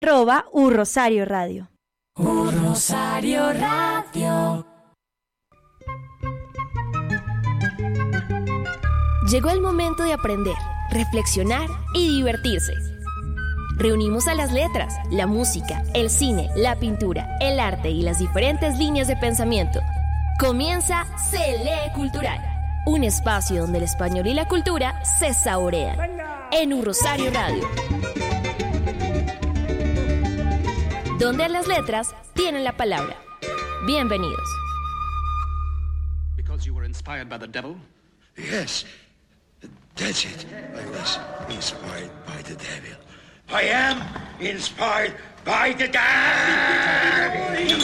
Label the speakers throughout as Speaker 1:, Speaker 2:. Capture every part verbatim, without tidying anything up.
Speaker 1: arroba U Rosario Radio.
Speaker 2: U Rosario Radio.
Speaker 3: Llegó el momento de aprender, reflexionar y divertirse. Reunimos a las letras, la música, el cine, la pintura, el arte y las diferentes líneas de pensamiento. Comienza Se Lee Cultural, un espacio donde el español y la cultura se saborean. En U Rosario Radio, donde las letras tienen la palabra. Bienvenidos.
Speaker 4: Because you were inspired by the devil?
Speaker 5: Yes, that's it. I was inspired by the devil. I am inspired by the devil.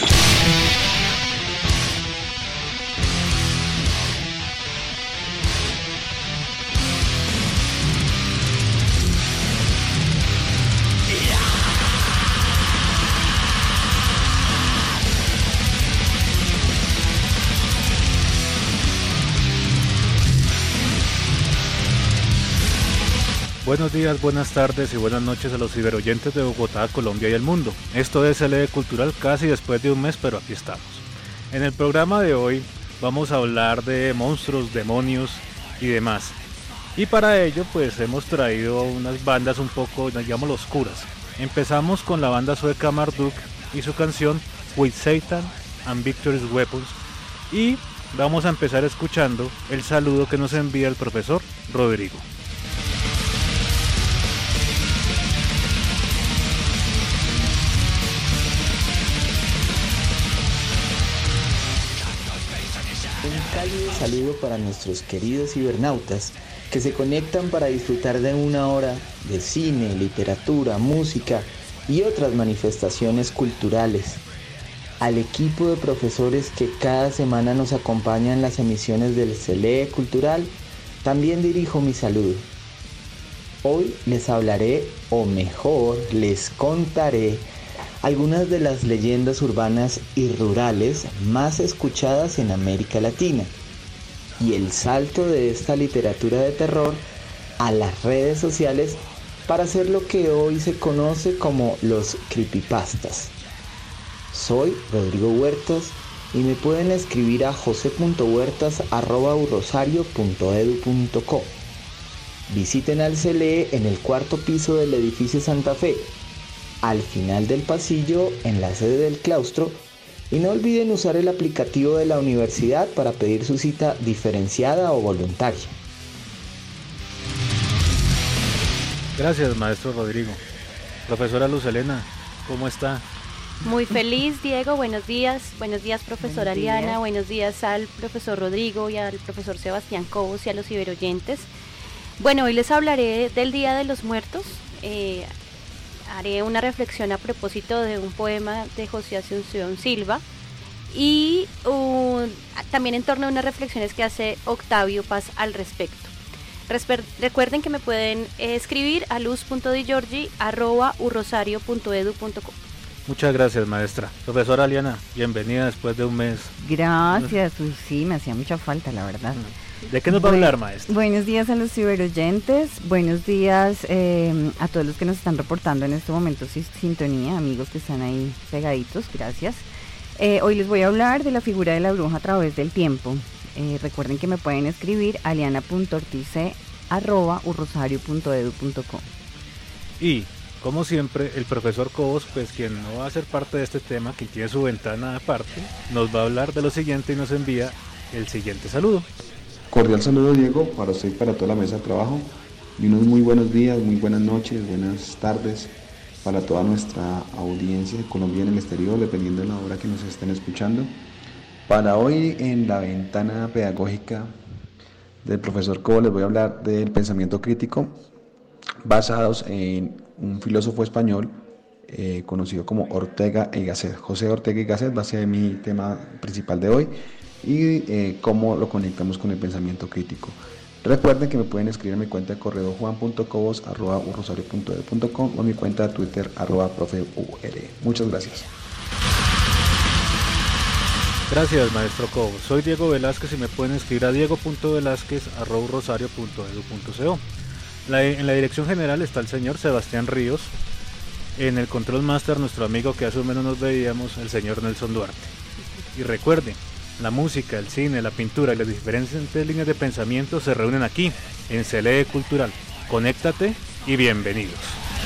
Speaker 6: Buenos días, buenas tardes y buenas noches a los ciberoyentes de Bogotá, Colombia y el mundo. Esto es Se Lee Cultural casi después de un mes, pero aquí estamos. En el programa de hoy vamos a hablar de monstruos, demonios y demás. Y para ello pues hemos traído unas bandas un poco, digamos, oscuras. Empezamos con la banda sueca Marduk y su canción With Satan and Victorious Weapons. Y vamos a empezar escuchando el saludo que nos envía el profesor Rodrigo.
Speaker 7: Un cálido saludo para nuestros queridos cibernautas que se conectan para disfrutar de una hora de cine, literatura, música y otras manifestaciones culturales. Al equipo de profesores que cada semana nos acompaña en las emisiones del Se Lee Cultural, también dirijo mi saludo. Hoy les hablaré, o mejor, les contaré algunas de las leyendas urbanas y rurales más escuchadas en América Latina y el salto de esta literatura de terror a las redes sociales para hacer lo que hoy se conoce como los creepypastas. Soy Rodrigo Huertas y me pueden escribir a jose punto huertas arroba u rosario punto edu punto co. Visiten al Ce Lee en el cuarto piso del edificio Santa Fe, al final del pasillo en la sede del claustro, y no olviden usar el aplicativo de la universidad para pedir su cita diferenciada o voluntaria.
Speaker 6: Gracias, maestro Rodrigo. Profesora Luz Helena, ¿cómo está?
Speaker 8: Muy feliz, Diego. Buenos días. Buenos días, profesora
Speaker 1: Buenos días.
Speaker 8: Aliana. Buenos días al profesor Rodrigo y al profesor Sebastián Cobos y a los ciberoyentes. Bueno, hoy les hablaré del Día de los Muertos. Eh, haré una reflexión a propósito de un poema de José Asunción Silva y uh, también en torno a unas reflexiones que hace Octavio Paz al respecto. Resper- recuerden que me pueden eh, escribir a luz punto di giorgi arroba u rosario punto edu punto co.
Speaker 6: Muchas gracias, maestra. Profesora Aliana, bienvenida después de un mes.
Speaker 9: Gracias, uy, sí, me hacía mucha falta, la verdad.
Speaker 6: ¿De qué nos va a hablar, maestra?
Speaker 9: Buenos días a los ciberoyentes, buenos días eh, a todos los que nos están reportando en este momento sin sintonía, amigos que están ahí pegaditos, gracias. Eh, hoy les voy a hablar de la figura de la bruja a través del tiempo. Eh, recuerden que me pueden escribir a aliana punto ortice arroba u rosario punto edu punto co.
Speaker 6: Y, como siempre, el profesor Cobos, pues quien no va a ser parte de este tema, quien tiene su ventana aparte, nos va a hablar de lo siguiente y nos envía el siguiente saludo.
Speaker 10: Cordial saludo, Diego, para usted y para toda la mesa de trabajo, y unos muy buenos días, muy buenas noches, buenas tardes para toda nuestra audiencia de Colombia en el exterior, dependiendo de la hora que nos estén escuchando. Para hoy, en la ventana pedagógica del profesor Cobo, les voy a hablar del pensamiento crítico basados en un filósofo español eh, conocido como Ortega y Gasset. José Ortega y Gasset va a ser mi tema principal de hoy, y eh, cómo lo conectamos con el pensamiento crítico. Recuerden que me pueden escribir a mi cuenta de correo juan punto cobos arroba u rosario punto edu punto com o a mi cuenta de Twitter arroba profe u r. Muchas gracias.
Speaker 6: Gracias, maestro Cobos. Soy Diego Velázquez y me pueden escribir a diego punto velázquez arroba u rosario punto edu punto co. La, en la dirección general está el señor Sebastián Ríos, En el Control Master, nuestro amigo que hace un menos nos veíamos, el señor Nelson Duarte. Y recuerden, la música, el cine, la pintura y las diferentes líneas de pensamiento se reúnen aquí, en C L E Cultural. Conéctate y bienvenidos.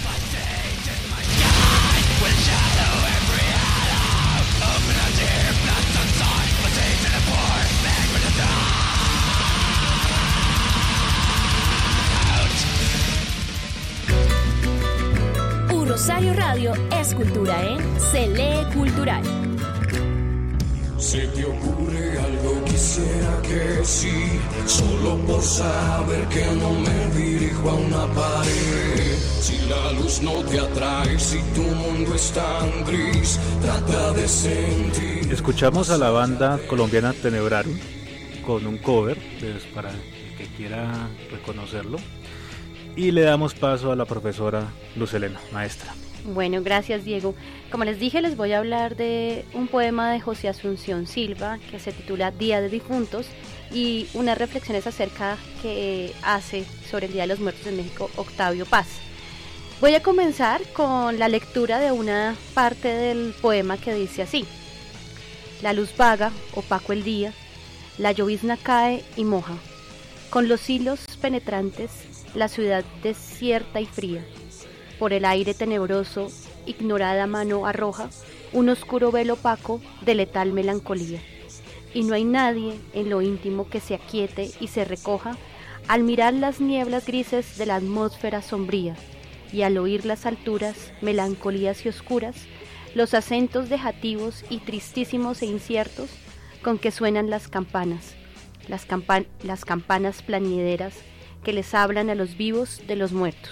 Speaker 3: Rosario Radio es cultura en C L E Cultural.
Speaker 2: ¿Se te ocurre algo? Quisiera que sí, solo por saber que no me dirijo a una pared. Si la luz no te atrae, si tu mundo es tan gris, trata de sentir.
Speaker 6: Escuchamos a la banda colombiana Tenebrarum con un cover, pues, para el que quiera reconocerlo. Y le damos paso a la profesora Luz Helena, maestra.
Speaker 8: Bueno, gracias Diego. Como les dije, les voy a hablar de un poema de José Asunción Silva que se titula Día de Difuntos y unas reflexiones acerca que hace sobre el Día de los Muertos en México Octavio Paz. Voy a comenzar con la lectura de una parte del poema que dice así: la luz vaga, opaco el día, la llovizna cae y moja, con los hilos penetrantes la ciudad desierta y fría, por el aire tenebroso, ignorada mano arroja un oscuro velo opaco de letal melancolía, y no hay nadie en lo íntimo que se aquiete y se recoja al mirar las nieblas grises de la atmósfera sombría, y al oír las alturas, melancolías y oscuras, los acentos dejativos y tristísimos e inciertos con que suenan las campanas, las, campan- las campanas plañideras que les hablan a los vivos de los muertos.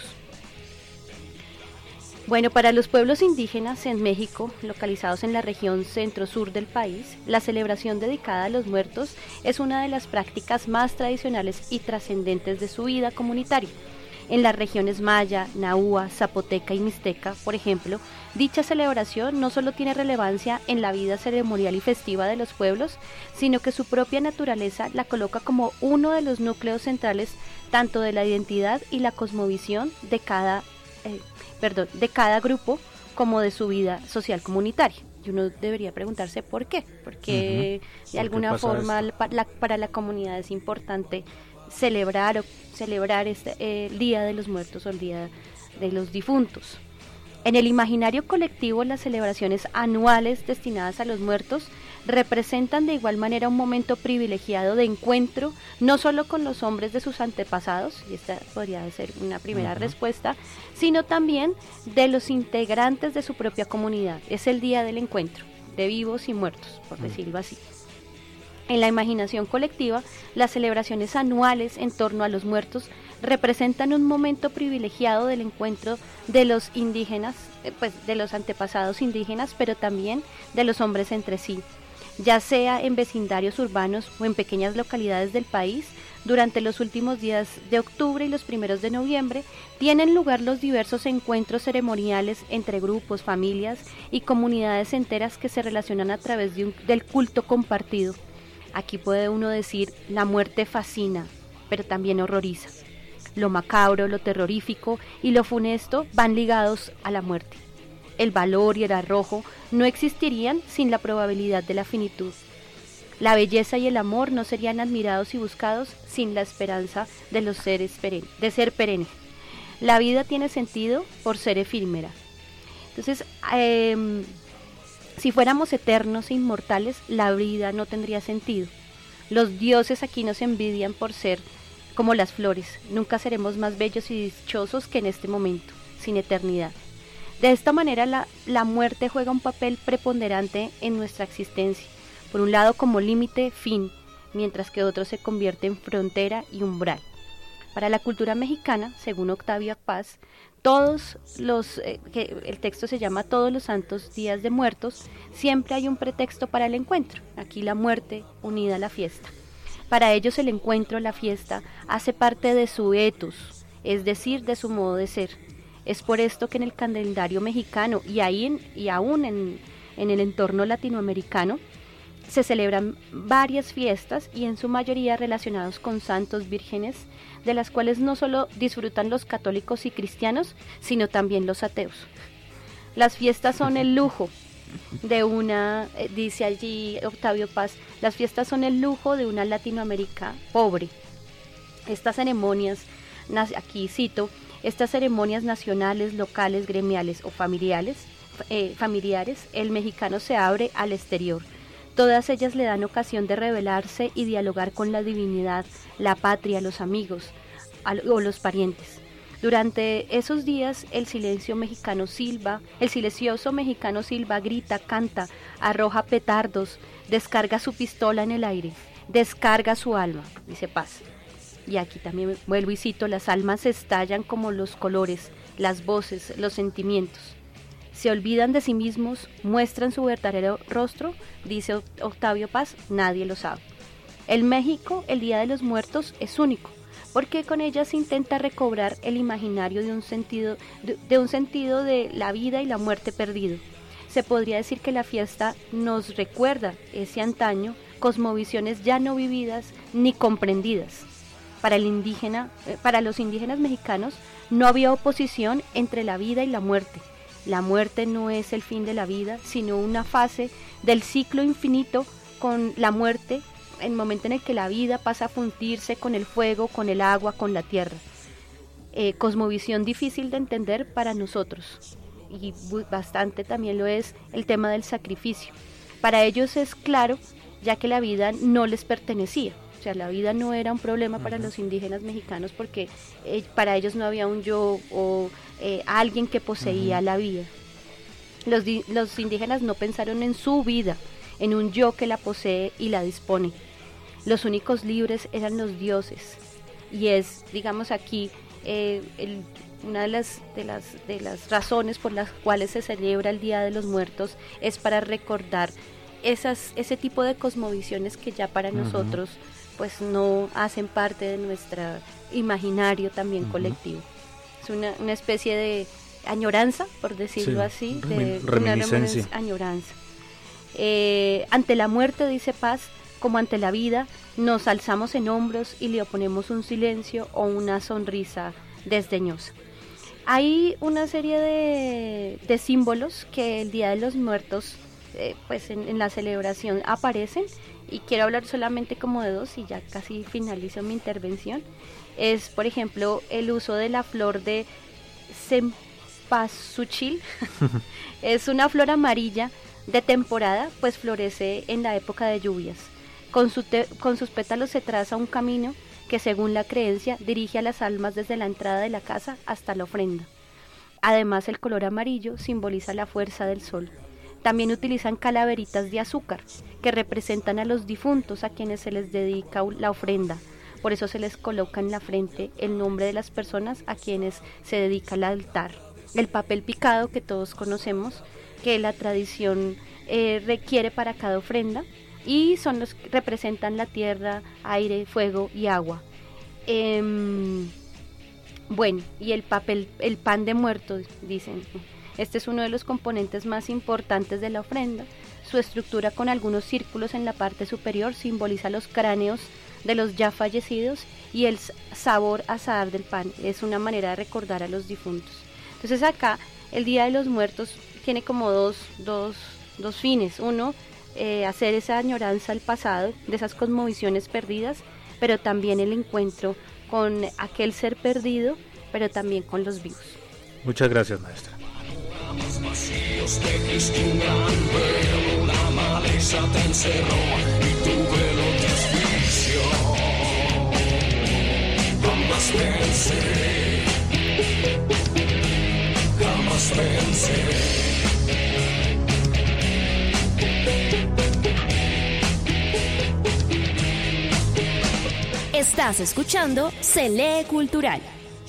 Speaker 8: Bueno, para los pueblos indígenas en México, localizados en la región centro-sur del país, la celebración dedicada a los muertos es una de las prácticas más tradicionales y trascendentes de su vida comunitaria. En las regiones maya, nahua, zapoteca y mixteca, por ejemplo, dicha celebración no solo tiene relevancia en la vida ceremonial y festiva de los pueblos, sino que su propia naturaleza la coloca como uno de los núcleos centrales tanto de la identidad y la cosmovisión de cada, eh, perdón, de cada grupo como de su vida social comunitaria. Y uno debería preguntarse por qué, porque uh-huh. de alguna forma la, la, para la comunidad es importante celebrar o celebrar este eh, el Día de los Muertos o el Día de los Difuntos. En el imaginario colectivo, las celebraciones anuales destinadas a los muertos representan de igual manera un momento privilegiado de encuentro, no solo con los hombres de sus antepasados, y esta podría ser una primera uh-huh. respuesta, sino también de los integrantes de su propia comunidad. Es el día del encuentro, de vivos y muertos, por uh-huh. decirlo así. En la imaginación colectiva, las celebraciones anuales en torno a los muertos representan un momento privilegiado del encuentro de los indígenas, pues de los antepasados indígenas, pero también de los hombres entre sí, ya sea en vecindarios urbanos o en pequeñas localidades del país. Durante los últimos días de octubre y los primeros de noviembre tienen lugar los diversos encuentros ceremoniales entre grupos, familias y comunidades enteras que se relacionan a través de un, del culto compartido. Aquí puede uno decir, la muerte fascina, pero también horroriza. Lo macabro, lo terrorífico y lo funesto van ligados a la muerte. El valor y el arrojo no existirían sin la probabilidad de la finitud. La belleza y el amor no serían admirados y buscados sin la esperanza de los seres perennes, de ser perenne. La vida tiene sentido por ser efímera. Entonces, eh, si fuéramos eternos e inmortales, la vida no tendría sentido. Los dioses aquí nos envidian por ser como las flores. Nunca seremos más bellos y dichosos que en este momento, sin eternidad. De esta manera, la, la muerte juega un papel preponderante en nuestra existencia. Por un lado como límite, fin, mientras que otro se convierte en frontera y umbral. Para la cultura mexicana, según Octavio Paz, todos los, eh, que el texto se llama Todos los Santos Días de Muertos, siempre hay un pretexto para el encuentro. Aquí la muerte unida a la fiesta. Para ellos el encuentro, la fiesta, hace parte de su ethos, es decir, de su modo de ser. Es por esto que en el calendario mexicano y, ahí en, y aún en, en el entorno latinoamericano se celebran varias fiestas y en su mayoría relacionados con santos vírgenes, de las cuales no solo disfrutan los católicos y cristianos, sino también los ateos. Las fiestas son el lujo de una, eh, dice allí Octavio Paz, las fiestas son el lujo de una Latinoamérica pobre. Estas ceremonias, aquí cito, estas ceremonias nacionales, locales, gremiales o familiares, eh, familiares, el mexicano se abre al exterior. Todas ellas le dan ocasión de revelarse y dialogar con la divinidad, la patria, los amigos al, o los parientes. Durante esos días el silencio mexicano silba, el silencioso mexicano silba, grita, canta, arroja petardos, descarga su pistola en el aire, descarga su alma, dice Paz. Y aquí también vuelvo y cito, las almas estallan como los colores, las voces, los sentimientos. Se olvidan de sí mismos, muestran su verdadero rostro, dice Octavio Paz, nadie lo sabe. En México, el Día de los Muertos es único, porque con ella se intenta recobrar el imaginario de un sentido de, de un sentido de la vida y la muerte perdido. Se podría decir que la fiesta nos recuerda ese antaño, cosmovisiones ya no vividas ni comprendidas. Para el indígena, eh, para los indígenas mexicanos no había oposición entre la vida y la muerte. La muerte no es el fin de la vida, sino una fase del ciclo infinito. Con la muerte, el momento en el que la vida pasa a fundirse con el fuego, con el agua, con la tierra. Eh, cosmovisión difícil de entender para nosotros, y bastante también lo es el tema del sacrificio. Para ellos es claro, ya que la vida no les pertenecía, o sea, la vida no era un problema para los indígenas mexicanos porque eh, para ellos no había un yo o eh, alguien que poseía uh-huh. la vida. Los, di- los indígenas no pensaron en su vida, en un yo que la posee y la dispone. Los únicos libres eran los dioses, y es, digamos aquí, eh, el, una de las, de, las, de las razones por las cuales se celebra el Día de los Muertos es para recordar esas, ese tipo de cosmovisiones que ya para uh-huh. nosotros pues no hacen parte de nuestro imaginario también uh-huh. colectivo. Es una, una especie de añoranza, por decirlo sí, así, de
Speaker 6: reminiscencia.
Speaker 8: Una añoranza. Eh, ante la muerte, dice Paz, como ante la vida, nos alzamos en hombros y le oponemos un silencio o una sonrisa desdeñosa. Hay una serie de, de símbolos que el Día de los Muertos, eh, pues en, en la celebración aparecen, y quiero hablar solamente como de dos y ya casi finalizo mi intervención. Es, por ejemplo, el uso de la flor de cempasúchil. Es una flor amarilla de temporada, pues florece en la época de lluvias. Con, su te- con sus pétalos se traza un camino que, según la creencia, dirige a las almas desde la entrada de la casa hasta la ofrenda. Además, el color amarillo simboliza la fuerza del sol. También utilizan calaveritas de azúcar, que representan a los difuntos a quienes se les dedica la ofrenda. Por eso se les coloca en la frente el nombre de las personas a quienes se dedica el altar. El papel picado, que todos conocemos, que la tradición eh, requiere para cada ofrenda, y son los que representan la tierra, aire, fuego y agua. Eh, bueno, y el papel, el pan de muertos, dicen. Este es uno de los componentes más importantes de la ofrenda. Su estructura, con algunos círculos en la parte superior, simboliza los cráneos de los ya fallecidos, y el sabor azahar del pan es una manera de recordar a los difuntos. Entonces acá el Día de los Muertos tiene como dos, dos, dos fines. Uno, eh, hacer esa añoranza al pasado, de esas cosmovisiones perdidas, pero también el encuentro con aquel ser perdido, pero también con los vivos.
Speaker 6: Muchas gracias, maestra.
Speaker 2: Vacíos de Cristo, un gran velo, la maleza te encerró y tu velo te asfixió. Jamás pensé, jamás pensé.
Speaker 3: Estás escuchando Se Lee Cultural.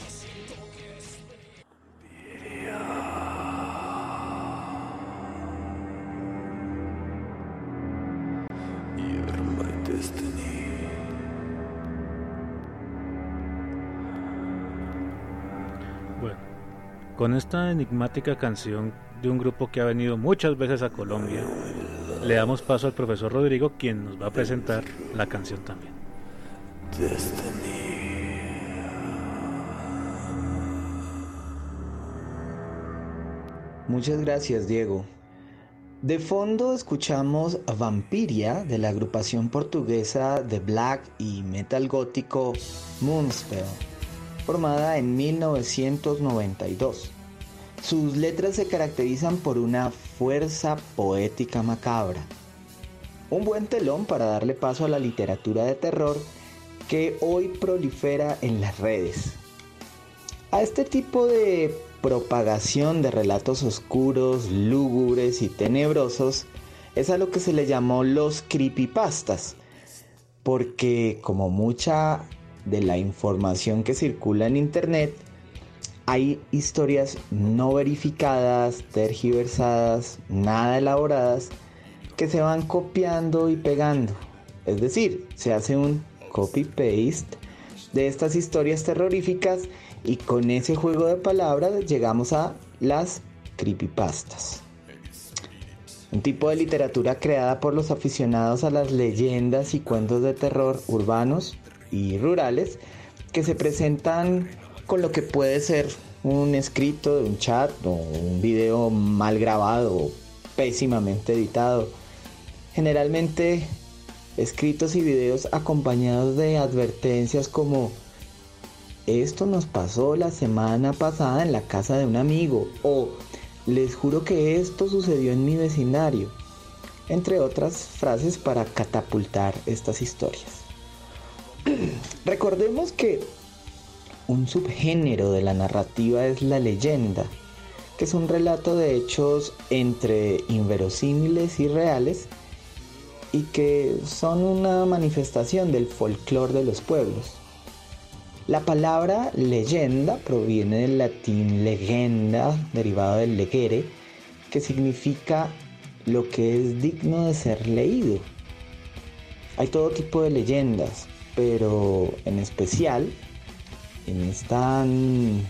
Speaker 6: Bueno, con esta enigmática canción de un grupo que ha venido muchas veces a Colombia, le damos paso al profesor Rodrigo, quien nos va a presentar la canción también.
Speaker 2: Destiny.
Speaker 7: Muchas gracias, Diego. De fondo escuchamos Vampiria de la agrupación portuguesa de black y metal gótico Moonspell, formada en mil novecientos noventa y dos. Sus letras se caracterizan por una fuerza poética macabra. Un buen telón para darle paso a la literatura de terror que hoy prolifera en las redes. A este tipo de propagación de relatos oscuros, lúgubres y tenebrosos es a lo que se le llamó los creepypastas, porque como mucha de la información que circula en internet, hay historias no verificadas, tergiversadas, nada elaboradas, que se van copiando y pegando. Es decir, se hace un copy-paste de estas historias terroríficas y con ese juego de palabras llegamos a las creepypastas. Un tipo de literatura creada por los aficionados a las leyendas y cuentos de terror urbanos y rurales que se presentan con lo que puede ser un escrito de un chat o un video mal grabado o pésimamente editado. Generalmente escritos y videos acompañados de advertencias como: esto nos pasó la semana pasada en la casa de un amigo, o les juro que esto sucedió en mi vecindario, entre otras frases para catapultar estas historias. Recordemos que un subgénero de la narrativa es la leyenda, que es un relato de hechos entre inverosímiles y reales y que son una manifestación del folclore de los pueblos. La palabra leyenda proviene del latín legenda, derivado del legere, que significa lo que es digno de ser leído. Hay todo tipo de leyendas, pero en especial en esta en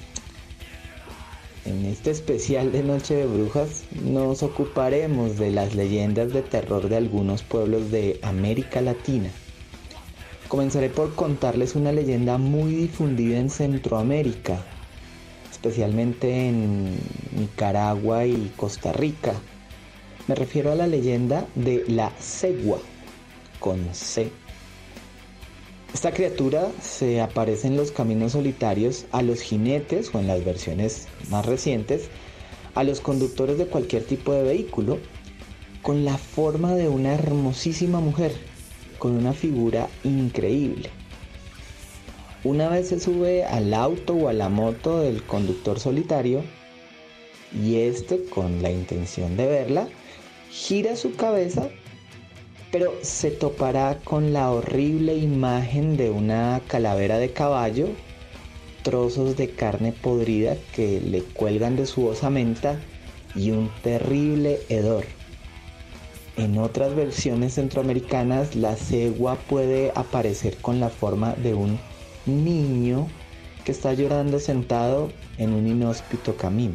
Speaker 7: este especial de Noche de Brujas nos ocuparemos de las leyendas de terror de algunos pueblos de América Latina. Comenzaré por contarles una leyenda muy difundida en Centroamérica, especialmente en Nicaragua y Costa Rica. Me refiero a la leyenda de la cegua, con C. Esta criatura se aparece en los caminos solitarios a los jinetes, o en las versiones más recientes, a los conductores de cualquier tipo de vehículo, con la forma de una hermosísima mujer, con una figura increíble. Una vez se sube al auto o a la moto del conductor solitario, y este, con la intención de verla, gira su cabeza, pero se topará con la horrible imagen de una calavera de caballo, trozos de carne podrida que le cuelgan de su osamenta y un terrible hedor. En otras versiones centroamericanas, la cegua puede aparecer con la forma de un niño que está llorando sentado en un inhóspito camino.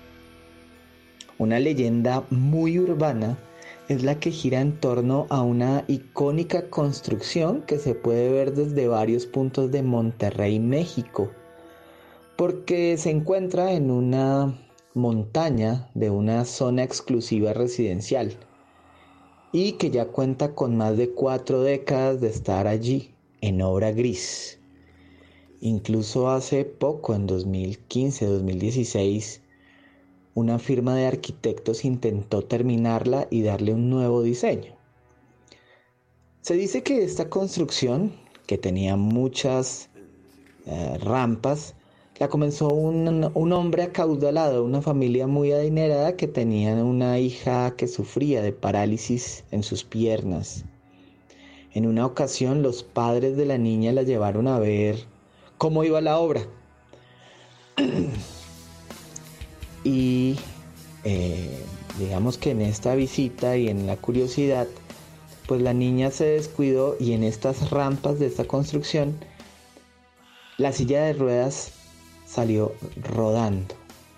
Speaker 7: Una leyenda muy urbana es la que gira en torno a una icónica construcción que se puede ver desde varios puntos de Monterrey, México, porque se encuentra en una montaña de una zona exclusiva residencial y que ya cuenta con más de cuatro décadas de estar allí en obra gris. Incluso hace poco, en dos mil quince dos mil dieciséis, una firma de arquitectos intentó terminarla y darle un nuevo diseño. Se dice que esta construcción, que tenía muchas eh, rampas, la comenzó un, un hombre acaudalado, una familia muy adinerada que tenía una hija que sufría de parálisis en sus piernas. En una ocasión, los padres de la niña la llevaron a ver cómo iba la obra. Y eh, digamos que en esta visita y en la curiosidad, pues la niña se descuidó y en estas rampas de esta construcción, la silla de ruedas salió rodando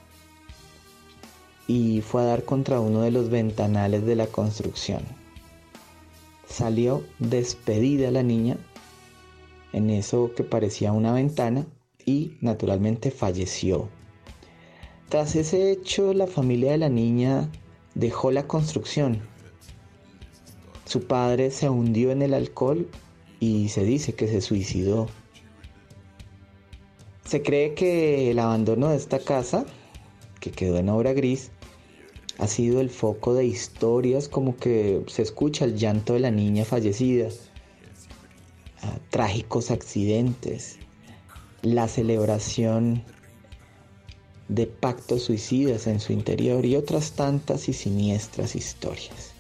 Speaker 7: y fue a dar contra uno de los ventanales de la construcción. Salió despedida la niña en eso que parecía una ventana y naturalmente falleció. Tras ese hecho, la familia de la niña dejó la construcción. Su padre se hundió en el alcohol y se dice que se suicidó. Se cree que el abandono de esta casa, que quedó en obra gris, ha sido el foco de historias como que se escucha el llanto de la niña fallecida, uh, trágicos accidentes, la celebración de pactos suicidas en su interior y otras tantas y siniestras historias.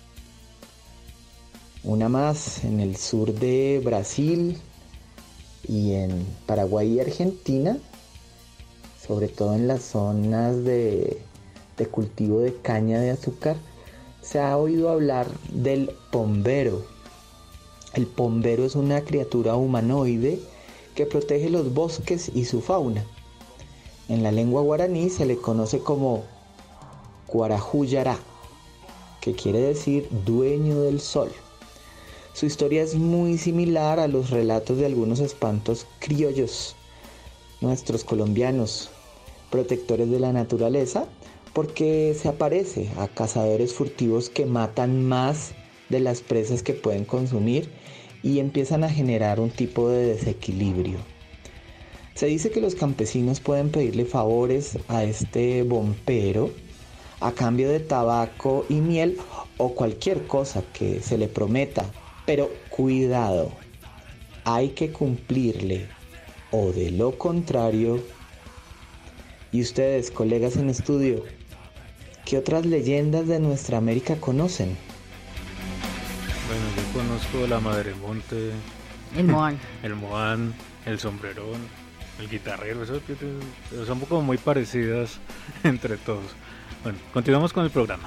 Speaker 7: Una más en el sur de Brasil y en Paraguay y Argentina, sobre todo en las zonas de, de cultivo de caña de azúcar, se ha oído hablar del pombero. El pombero es una criatura humanoide que protege los bosques y su fauna. En la lengua guaraní se le conoce como Guarajuyará, que quiere decir dueño del sol. Su historia es muy similar a los relatos de algunos espantos criollos, nuestros colombianos, protectores de la naturaleza, porque se aparece a cazadores furtivos que matan más de las presas que pueden consumir y empiezan a generar un tipo de desequilibrio. Se dice que los campesinos pueden pedirle favores a este bombero a cambio de tabaco y miel o cualquier cosa que se le prometa. Pero cuidado, hay que cumplirle o de lo contrario. Y ustedes, colegas en estudio, ¿qué otras leyendas de nuestra América conocen?
Speaker 6: Bueno, yo conozco la Madre Monte,
Speaker 9: el Moán,
Speaker 6: el Moán, el Sombrerón, el Guitarrero, eso, eso son como muy parecidas entre todos. Bueno, continuamos con el programa.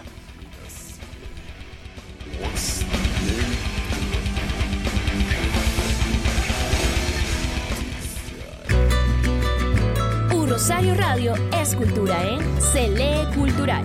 Speaker 3: Rosario Radio es cultura en Se Lee Cultural.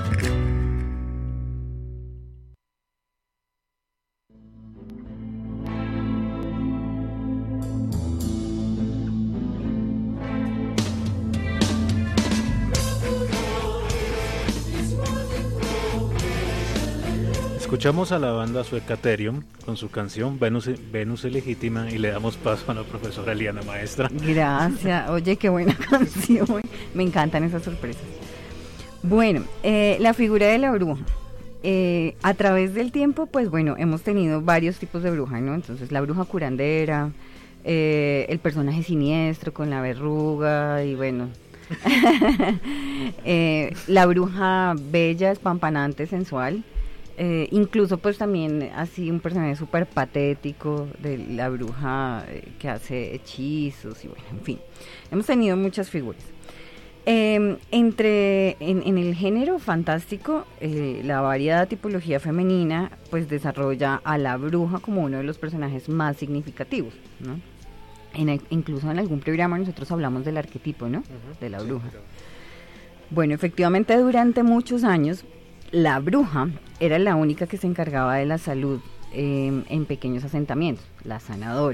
Speaker 6: Escuchamos a la banda sueca Therion con su canción Venus, Venus Ilegítima y le damos paso a la profesora Eliana Maestra.
Speaker 9: Gracias, oye, qué buena canción, me encantan esas sorpresas. Bueno, eh, la figura de la bruja. Eh, a través del tiempo, pues bueno, hemos tenido varios tipos de bruja, ¿no? Entonces la bruja curandera, eh, el personaje siniestro con la verruga y bueno... eh, la bruja bella, espampanante, sensual. Eh, incluso pues también así un personaje súper patético de la bruja eh, que hace hechizos y bueno, en fin, hemos tenido muchas figuras. Eh, entre en, en el género fantástico, eh, la variada tipología femenina pues desarrolla a la bruja como uno de los personajes más significativos, ¿no? En el, incluso en algún programa nosotros hablamos del arquetipo, ¿no? Uh-huh, de la bruja. Sí, bueno, efectivamente durante muchos años la bruja era la única que se encargaba de la salud eh, en pequeños asentamientos, la sanadora.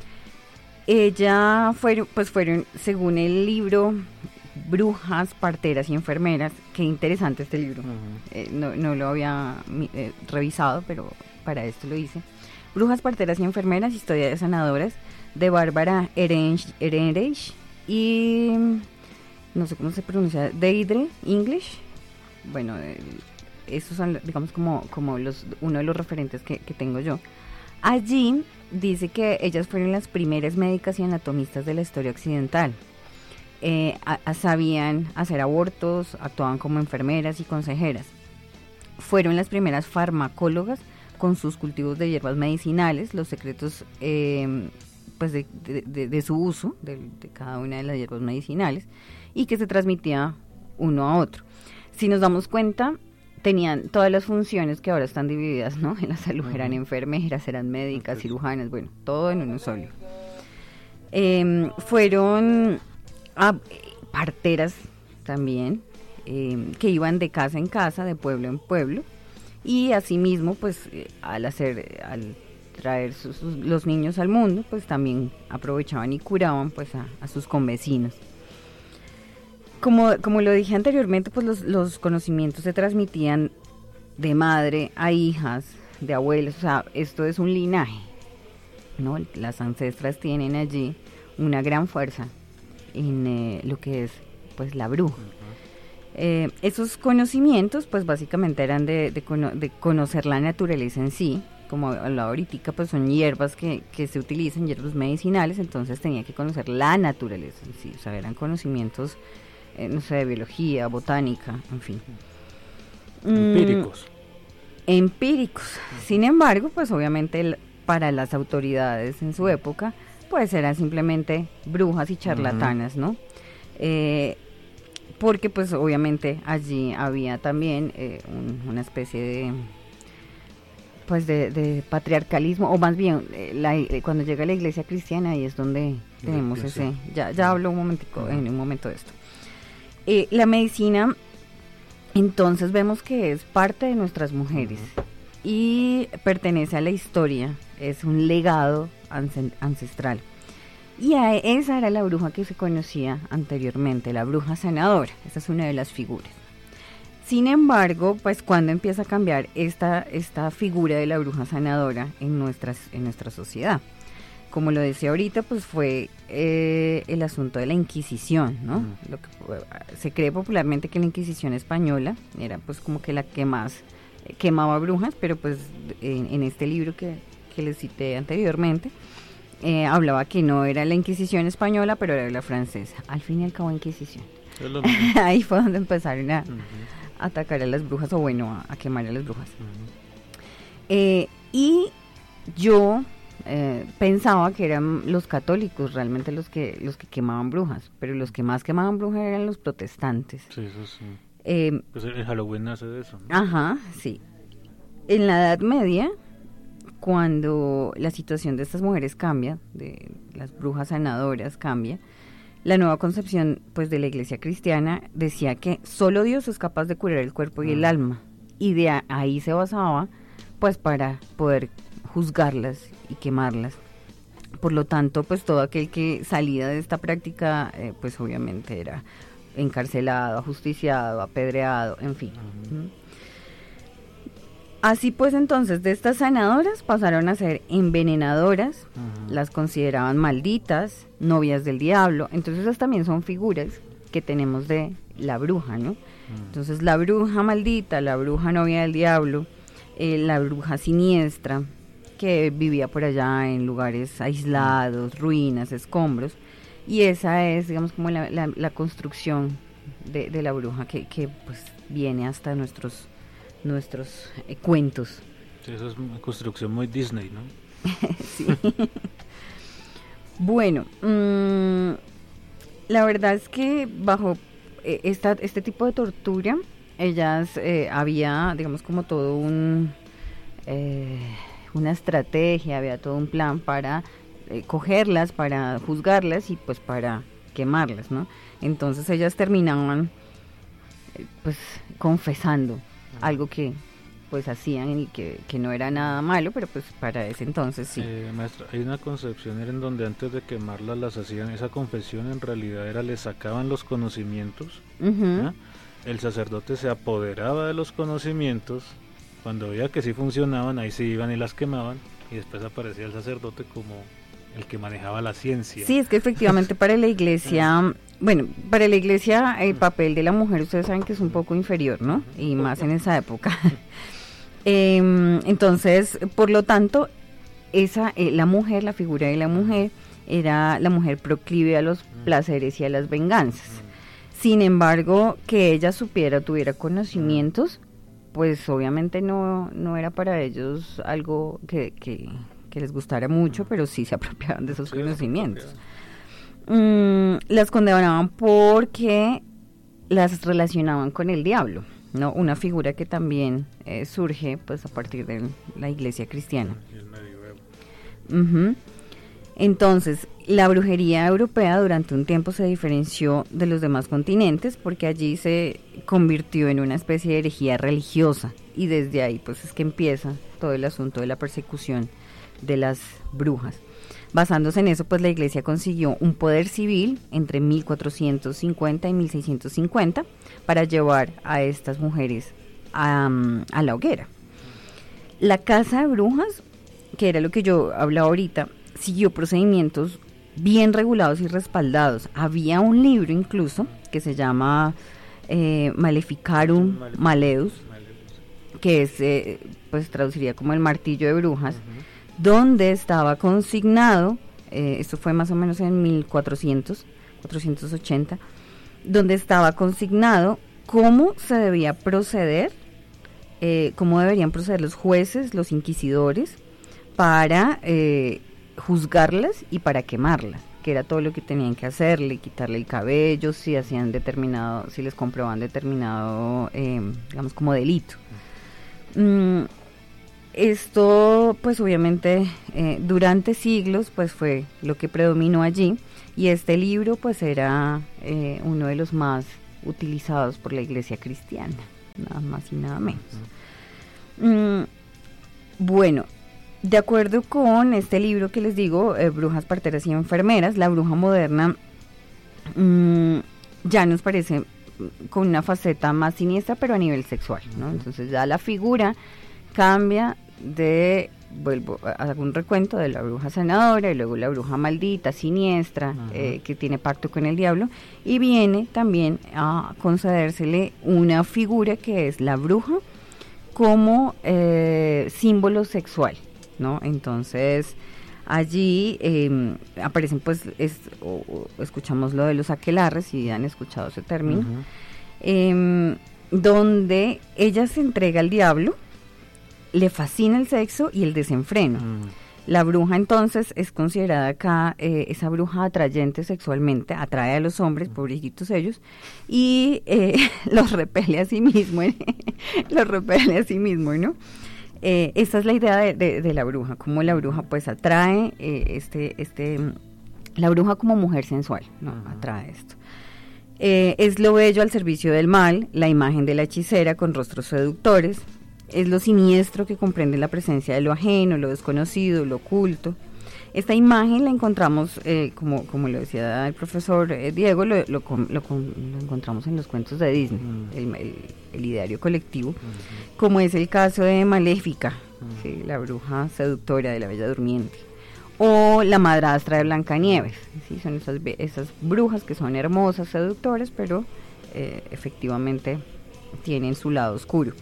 Speaker 9: Ella fueron, pues fueron, según el libro Brujas, Parteras y Enfermeras, qué interesante este libro, uh-huh. eh, no, no lo había eh, revisado, pero para esto lo hice. Brujas, Parteras y Enfermeras, Historia de Sanadoras, de Bárbara Ehrenreich y, no sé cómo se pronuncia, Deidre English. Bueno, el, esos son, digamos, como, como los, uno de los referentes que, que tengo yo. Allí dice que ellas fueron las primeras médicas y anatomistas de la historia occidental. Eh, a, a, sabían hacer abortos, actuaban como enfermeras y consejeras. Fueron las primeras farmacólogas con sus cultivos de hierbas medicinales, los secretos eh, pues de, de, de, de su uso, de, de cada una de las hierbas medicinales, y que se transmitía uno a otro. Si nos damos cuenta, tenían todas las funciones que ahora están divididas, ¿no? En la salud, uh-huh. Eran enfermeras, eran médicas, uh-huh. cirujanas, bueno, todo en uno solo. Eh, fueron ah, parteras también, eh, que iban de casa en casa, de pueblo en pueblo, y asimismo, pues, eh, al hacer, al traer sus, sus, los niños al mundo, pues también aprovechaban y curaban, pues, a, a sus convecinos. como, como lo dije anteriormente, pues los, los conocimientos se transmitían de madre a hijas, de abuelos, o sea, esto es un linaje, ¿no? Las ancestras tienen allí una gran fuerza en eh, lo que es, pues, la bruja. Uh-huh. Eh, esos conocimientos, pues, básicamente eran de, de, cono- de conocer la naturaleza en sí, como hablaba ahorita, pues son hierbas que, que se utilizan, hierbas medicinales, entonces tenía que conocer la naturaleza en sí, o sea, eran conocimientos, eh, no sé, de biología, botánica, en fin.
Speaker 6: Empíricos.
Speaker 9: Mm, empíricos. Sin embargo, pues obviamente el, para las autoridades en su época, pues eran simplemente brujas y charlatanas, ¿no? Eh, porque pues obviamente allí había también eh, un, una especie de pues de, de patriarcalismo, o más bien eh, la, eh, cuando llega la iglesia cristiana, ahí es donde tenemos sí, ese, sí. ya, ya hablo un momentico, uh-huh. en un momento de esto. Eh, la medicina, entonces vemos que es parte de nuestras mujeres, uh-huh. y pertenece a la historia, es un legado ancestral. Y a esa era la bruja que se conocía anteriormente, la bruja sanadora, esa es una de las figuras. Sin embargo, pues cuando empieza a cambiar esta, esta figura de la bruja sanadora en, nuestras, en nuestra sociedad. Como lo decía ahorita, pues fue eh, el asunto de la Inquisición, ¿no? Mm. Lo que, se cree popularmente que la Inquisición española era pues como que la que más eh, quemaba brujas, pero pues en, en este libro que, que les cité anteriormente, eh, hablaba que no era la Inquisición española, pero era la francesa. Al fin y al cabo, Inquisición. Ahí fue donde empezaron a... Uh-huh. atacar a las brujas, o bueno, a, a quemar a las brujas. Uh-huh. Eh, y yo eh, pensaba que eran los católicos realmente los que los que quemaban brujas, pero los que más quemaban brujas eran los protestantes.
Speaker 6: Sí, eso sí.
Speaker 9: Eh,
Speaker 6: pues el Halloween nace de eso, ¿no?
Speaker 9: Ajá, sí. En la Edad Media, cuando la situación de estas mujeres cambia, de las brujas sanadoras cambia, la nueva concepción pues de la iglesia cristiana decía que solo Dios es capaz de curar el cuerpo y el alma, y de a- ahí se basaba pues para poder juzgarlas y quemarlas. Por lo tanto, pues todo aquel que salía de esta práctica eh, pues obviamente era encarcelado, ajusticiado, apedreado, en fin. Uh-huh. Así pues, entonces, de estas sanadoras pasaron a ser envenenadoras, uh-huh. las consideraban malditas, novias del diablo. Entonces esas también son figuras que tenemos de la bruja, ¿no? Uh-huh. Entonces la bruja maldita, la bruja novia del diablo, eh, la bruja siniestra, que vivía por allá en lugares aislados, uh-huh. ruinas, escombros. Y esa es, digamos, como la, la, la construcción de, de la bruja que, que pues viene hasta nuestros... nuestros eh, cuentos.
Speaker 6: Sí, eso es una construcción muy Disney, ¿no?
Speaker 9: Sí. Bueno, mmm, la verdad es que bajo eh, esta, este tipo de tortura, ellas eh, había, digamos, como todo un eh, una estrategia, había todo un plan para eh, cogerlas, para juzgarlas y pues para quemarlas, ¿no? Entonces ellas terminaban eh, pues confesando algo que pues hacían y que, que no era nada malo, pero pues para ese entonces sí.
Speaker 6: Eh, maestra, hay una concepción en donde antes de quemarlas las hacían, esa confesión en realidad era, les sacaban los conocimientos, uh-huh. ¿eh? El sacerdote se apoderaba de los conocimientos, cuando veía que sí funcionaban, ahí sí iban y las quemaban, y después aparecía el sacerdote como el que manejaba la ciencia.
Speaker 9: Sí, es que efectivamente para la iglesia... Bueno, para la iglesia el papel de la mujer, ustedes saben que es un poco inferior, ¿no? Y más en esa época. eh, entonces, por lo tanto, esa eh, la mujer, la figura de la mujer, era la mujer proclive a los placeres y a las venganzas. Sin embargo, que ella supiera, tuviera conocimientos, pues obviamente no, no era para ellos algo que, que, que les gustara mucho, pero sí se apropiaban de esos sí, conocimientos. Mm, las condenaban porque las relacionaban con el diablo, ¿no? Una figura que también eh, surge pues a partir de la iglesia cristiana. Uh-huh. Entonces, la brujería europea durante un tiempo se diferenció de los demás continentes porque allí se convirtió en una especie de herejía religiosa, y desde ahí pues es que empieza todo el asunto de la persecución de las brujas. Basándose en eso, pues la iglesia consiguió un poder civil entre mil cuatrocientos cincuenta y mil seiscientos cincuenta para llevar a estas mujeres a, a la hoguera. La casa de brujas, que era lo que yo hablaba ahorita, siguió procedimientos bien regulados y respaldados. Había un libro incluso que se llama eh, Maleficarum Maleus, que es, eh, pues traduciría como el martillo de brujas, uh-huh. donde estaba consignado, eh, esto fue más o menos en mil cuatrocientos, cuatrocientos ochenta, donde estaba consignado cómo se debía proceder, eh, cómo deberían proceder los jueces, los inquisidores, para eh, juzgarlas y para quemarlas, que era todo lo que tenían que hacerle, quitarle el cabello, si hacían determinado, si les comprobaban determinado, eh, digamos, como delito. Mm, esto, pues obviamente, eh, durante siglos, pues fue lo que predominó allí, y este libro, pues era eh, uno de los más utilizados por la iglesia cristiana, nada más y nada menos. Mm, bueno, de acuerdo con este libro que les digo, eh, Brujas, Parteras y Enfermeras, la bruja moderna mmm, ya nos parece con una faceta más siniestra, pero a nivel sexual, ¿no? Entonces ya la figura cambia de, vuelvo a hacer un recuento de la bruja sanadora, y luego la bruja maldita, siniestra, eh, que tiene pacto con el diablo, y viene también a concedérsele una figura que es la bruja como eh, símbolo sexual, ¿no? Entonces allí eh, aparecen, pues, es, o, o escuchamos lo de los aquelarres, si han escuchado ese término, uh-huh. eh, donde ella se entrega al diablo, le fascina el sexo y el desenfreno. Uh-huh. La bruja entonces es considerada acá, eh, esa bruja atrayente sexualmente, atrae a los hombres, uh-huh. pobrecitos ellos, y eh, los repele a sí mismo, los repele a sí mismo, ¿no? Eh, esta es la idea de, de, de la bruja, como la bruja pues atrae, eh, este, este, la bruja como mujer sensual, ¿no? Uh-huh. Atrae esto. Eh, es lo bello al servicio del mal, la imagen de la hechicera con rostros seductores, es lo siniestro que comprende la presencia de lo ajeno, lo desconocido, lo oculto. Esta imagen la encontramos, eh, como, como lo decía el profesor eh, Diego, lo, lo, lo, lo encontramos en los cuentos de Disney, uh-huh. el, el, el ideario colectivo, uh-huh. como es el caso de Maléfica, uh-huh. ¿sí? La bruja seductora de la Bella Durmiente, o la madrastra de Blancanieves, ¿sí? Son esas, esas brujas que son hermosas, seductoras, pero eh, efectivamente tienen su lado oscuro.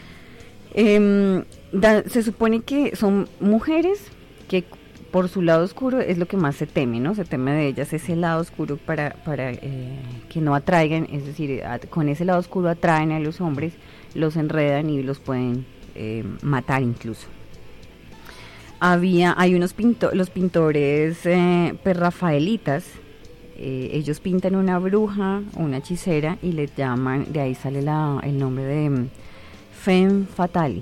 Speaker 9: Eh, da, se supone que son mujeres que por su lado oscuro es lo que más se teme, ¿no? Se teme de ellas ese lado oscuro para, para eh, que no atraigan, es decir, a, con ese lado oscuro atraen a los hombres, los enredan y los pueden eh, matar incluso. Había, hay unos pinto, los pintores eh, perrafaelitas, eh, ellos pintan una bruja o una hechicera y les llaman, de ahí sale la, el nombre de um, Femme Fatale,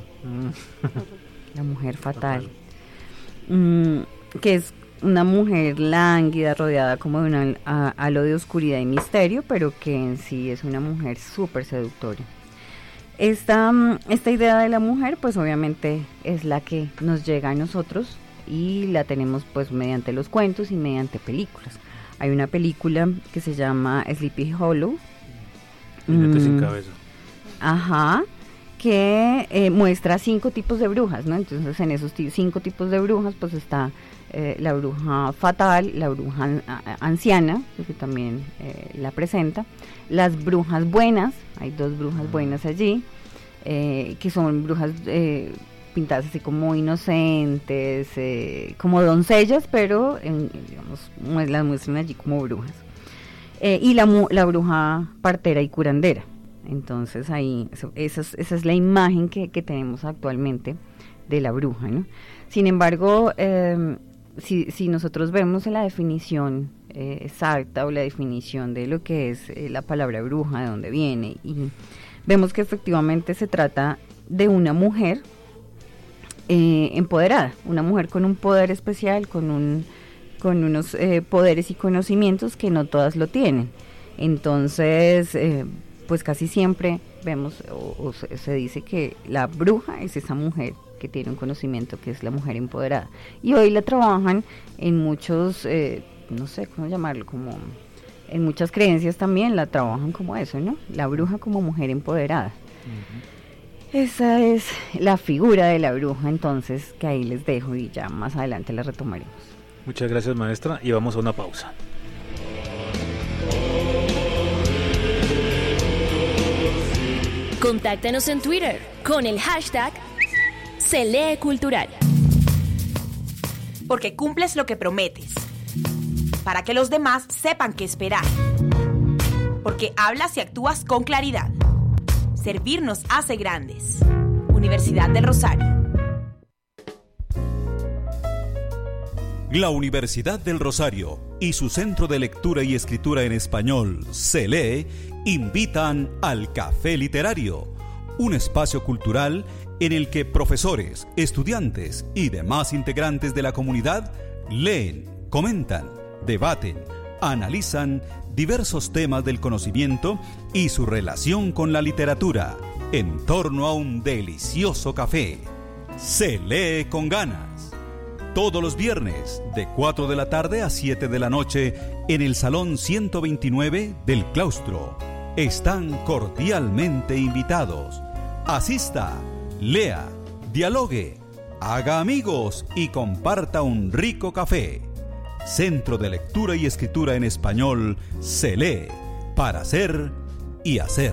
Speaker 9: la mujer fatal. Mm, que es una mujer lánguida, rodeada como de un halo de oscuridad y misterio, pero que en sí es una mujer súper seductora. Esta, esta idea de la mujer, pues obviamente es la que nos llega a nosotros y la tenemos pues mediante los cuentos y mediante películas. Hay una película que se llama Sleepy Hollow.
Speaker 6: Jinete mm, sin cabeza.
Speaker 9: Ajá. Que eh, muestra cinco tipos de brujas, ¿no? Entonces en esos t- cinco tipos de brujas pues está eh, la bruja fatal, la bruja an- anciana, que también eh, la presenta, las brujas buenas, hay dos brujas buenas allí, eh, que son brujas eh, pintadas así como inocentes, eh, como doncellas, pero en, digamos, las muestran allí como brujas, eh, y la, la bruja partera y curandera. Entonces ahí, eso, esa, es, esa es la imagen que, que tenemos actualmente de la bruja, ¿no? Sin embargo, eh, si, si nosotros vemos la definición eh, exacta o la definición de lo que es eh, la palabra bruja, de dónde viene, y vemos que efectivamente se trata de una mujer eh, empoderada, una mujer con un poder especial, con, un, con unos eh, poderes y conocimientos que no todas lo tienen. Entonces, eh, pues casi siempre vemos o, o se, se dice que la bruja es esa mujer que que tiene un conocimiento, que es la mujer empoderada. Y hoy la trabajan en muchos, eh, no sé cómo llamarlo, como en muchas creencias también la trabajan como eso, ¿no? La bruja como mujer empoderada. Uh-huh. Esa es la figura de la bruja, entonces, que ahí les dejo y ya más adelante la retomaremos.
Speaker 6: Muchas gracias, maestra, y vamos a una pausa.
Speaker 3: Contáctanos en Twitter con el hashtag Se Lee Cultural.
Speaker 4: Porque cumples lo que prometes, para que los demás sepan qué esperar. Porque hablas y actúas con claridad. Servir nos hace grandes. Universidad del Rosario.
Speaker 11: La Universidad del Rosario y su Centro de Lectura y Escritura en Español, C L E, invitan al Café Literario, un espacio cultural en el que profesores, estudiantes y demás integrantes de la comunidad leen, comentan, debaten, analizan diversos temas del conocimiento y su relación con la literatura en torno a un delicioso café. Se lee con ganas. Todos los viernes, de cuatro de la tarde a siete de la noche, en el Salón ciento veintinueve del Claustro. Están cordialmente invitados. Asista, lea, dialogue, haga amigos y comparta un rico café. Centro de Lectura y Escritura en Español, se lee para hacer y hacer.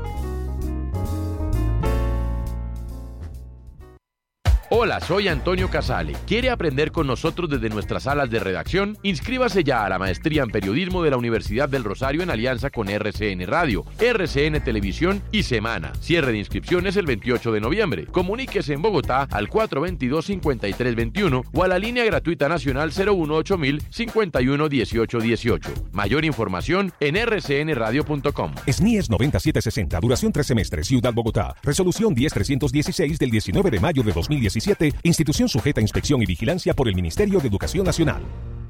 Speaker 12: Hola, soy Antonio Casale. ¿Quiere aprender con nosotros desde nuestras salas de redacción? Inscríbase ya a la maestría en periodismo de la Universidad del Rosario en alianza con R C N Radio, R C N Televisión y Semana. Cierre de inscripciones el veintiocho de noviembre. Comuníquese en Bogotá al cuatro dos dos, cinco tres dos uno o a la línea gratuita nacional cero uno ocho mil, cincuenta y uno dieciocho dieciocho. Mayor información en r c n radio punto com.
Speaker 13: S N I E S noventa y siete sesenta, duración tres semestres, Ciudad Bogotá. Resolución diez mil trescientos dieciséis del diecinueve de mayo de dos mil diecisiete. Institución sujeta a inspección y vigilancia por el Ministerio de Educación Nacional.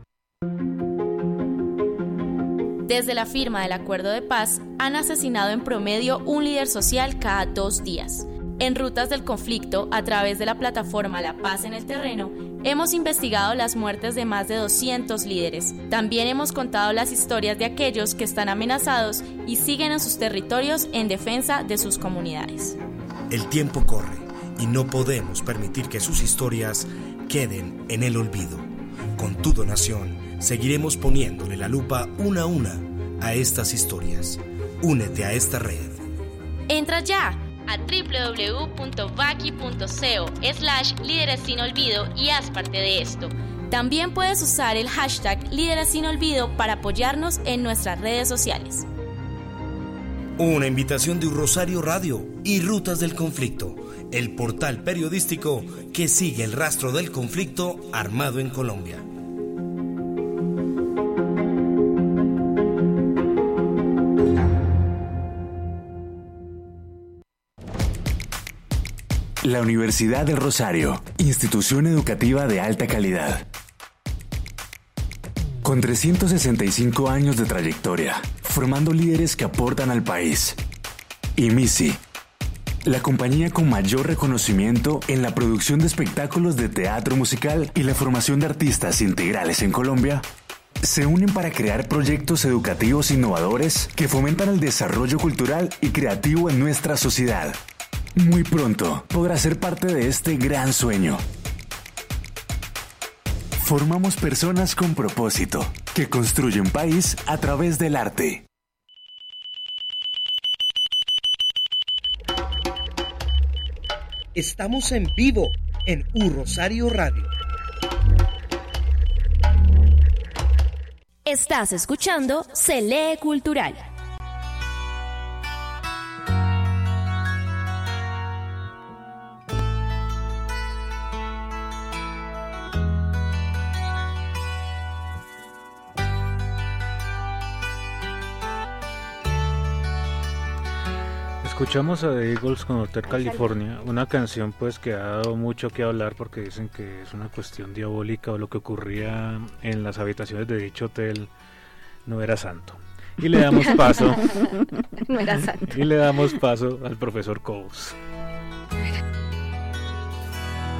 Speaker 3: Desde la firma del Acuerdo de Paz, han asesinado en promedio un líder social cada dos días. En Rutas del Conflicto, a través de la plataforma La Paz en el Terreno, hemos investigado las muertes de más de doscientos líderes. También hemos contado las historias de aquellos que están amenazados y siguen en sus territorios en defensa de sus comunidades.
Speaker 14: El tiempo corre y no podemos permitir que sus historias queden en el olvido. Con tu donación, seguiremos poniéndole la lupa una a una a estas historias. Únete a esta red.
Speaker 3: Entra ya a w w w punto vaki punto co slash líderes sin olvido y haz parte de esto. También puedes usar el hashtag líderes sin olvido para apoyarnos en nuestras redes sociales.
Speaker 14: Una invitación de Rosario Radio y Rutas del Conflicto, el portal periodístico que sigue el rastro del conflicto armado en Colombia.
Speaker 15: La Universidad del Rosario, institución educativa de alta calidad. Con trescientos sesenta y cinco años de trayectoria, formando líderes que aportan al país. Y MISI, la compañía con mayor reconocimiento en la producción de espectáculos de teatro musical y la formación de artistas integrales en Colombia, se unen para crear proyectos educativos innovadores que fomentan el desarrollo cultural y creativo en nuestra sociedad. Muy pronto podrás ser parte de este gran sueño. Formamos personas con propósito, que construyen país a través del arte.
Speaker 16: Estamos en vivo en U Rosario Radio.
Speaker 3: Estás escuchando Se Lee Cultural.
Speaker 6: Escuchamos a The Eagles con Hotel California, una canción pues que ha dado mucho que hablar porque dicen que es una cuestión diabólica o lo que ocurría en las habitaciones de dicho hotel no era santo. Y le damos paso
Speaker 8: no era santo.
Speaker 6: y le damos paso al profesor Cobos.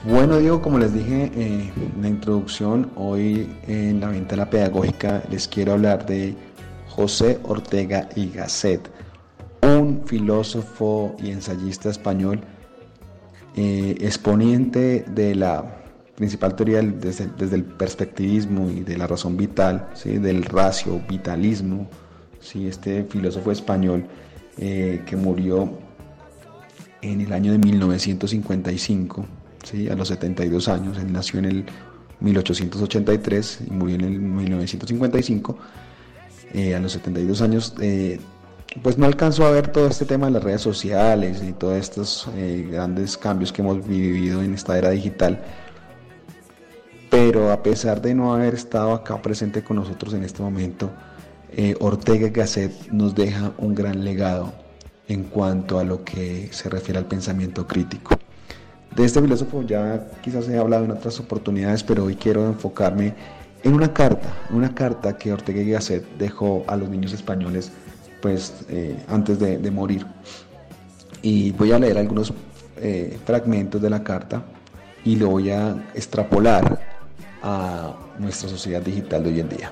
Speaker 10: Bueno, Diego, como les dije eh, en la introducción, hoy en la ventana pedagógica les quiero hablar de José Ortega y Gasset, un filósofo y ensayista español, eh, exponente de la principal teoría del, desde, desde el perspectivismo y de la razón vital, ¿sí? Del ratio vitalismo, ¿sí? Este filósofo español eh, que murió en el año de mil novecientos cincuenta y cinco, ¿sí? A los setenta y dos años. Él nació en el mil ochocientos ochenta y tres y murió en el mil novecientos cincuenta y cinco, eh, a los setenta y dos años. Eh, pues no alcanzó a ver todo este tema de las redes sociales y todos estos eh, grandes cambios que hemos vivido en esta era digital, pero a pesar de no haber estado acá presente con nosotros en este momento, eh, Ortega y Gasset nos deja un gran legado en cuanto a lo que se refiere al pensamiento crítico. De este filósofo ya quizás he hablado en otras oportunidades, pero hoy quiero enfocarme en una carta, una carta que Ortega y Gasset dejó a los niños españoles pues eh, antes de, de morir. Y voy a leer algunos eh, fragmentos de la carta y lo voy a extrapolar a nuestra sociedad digital de hoy en día.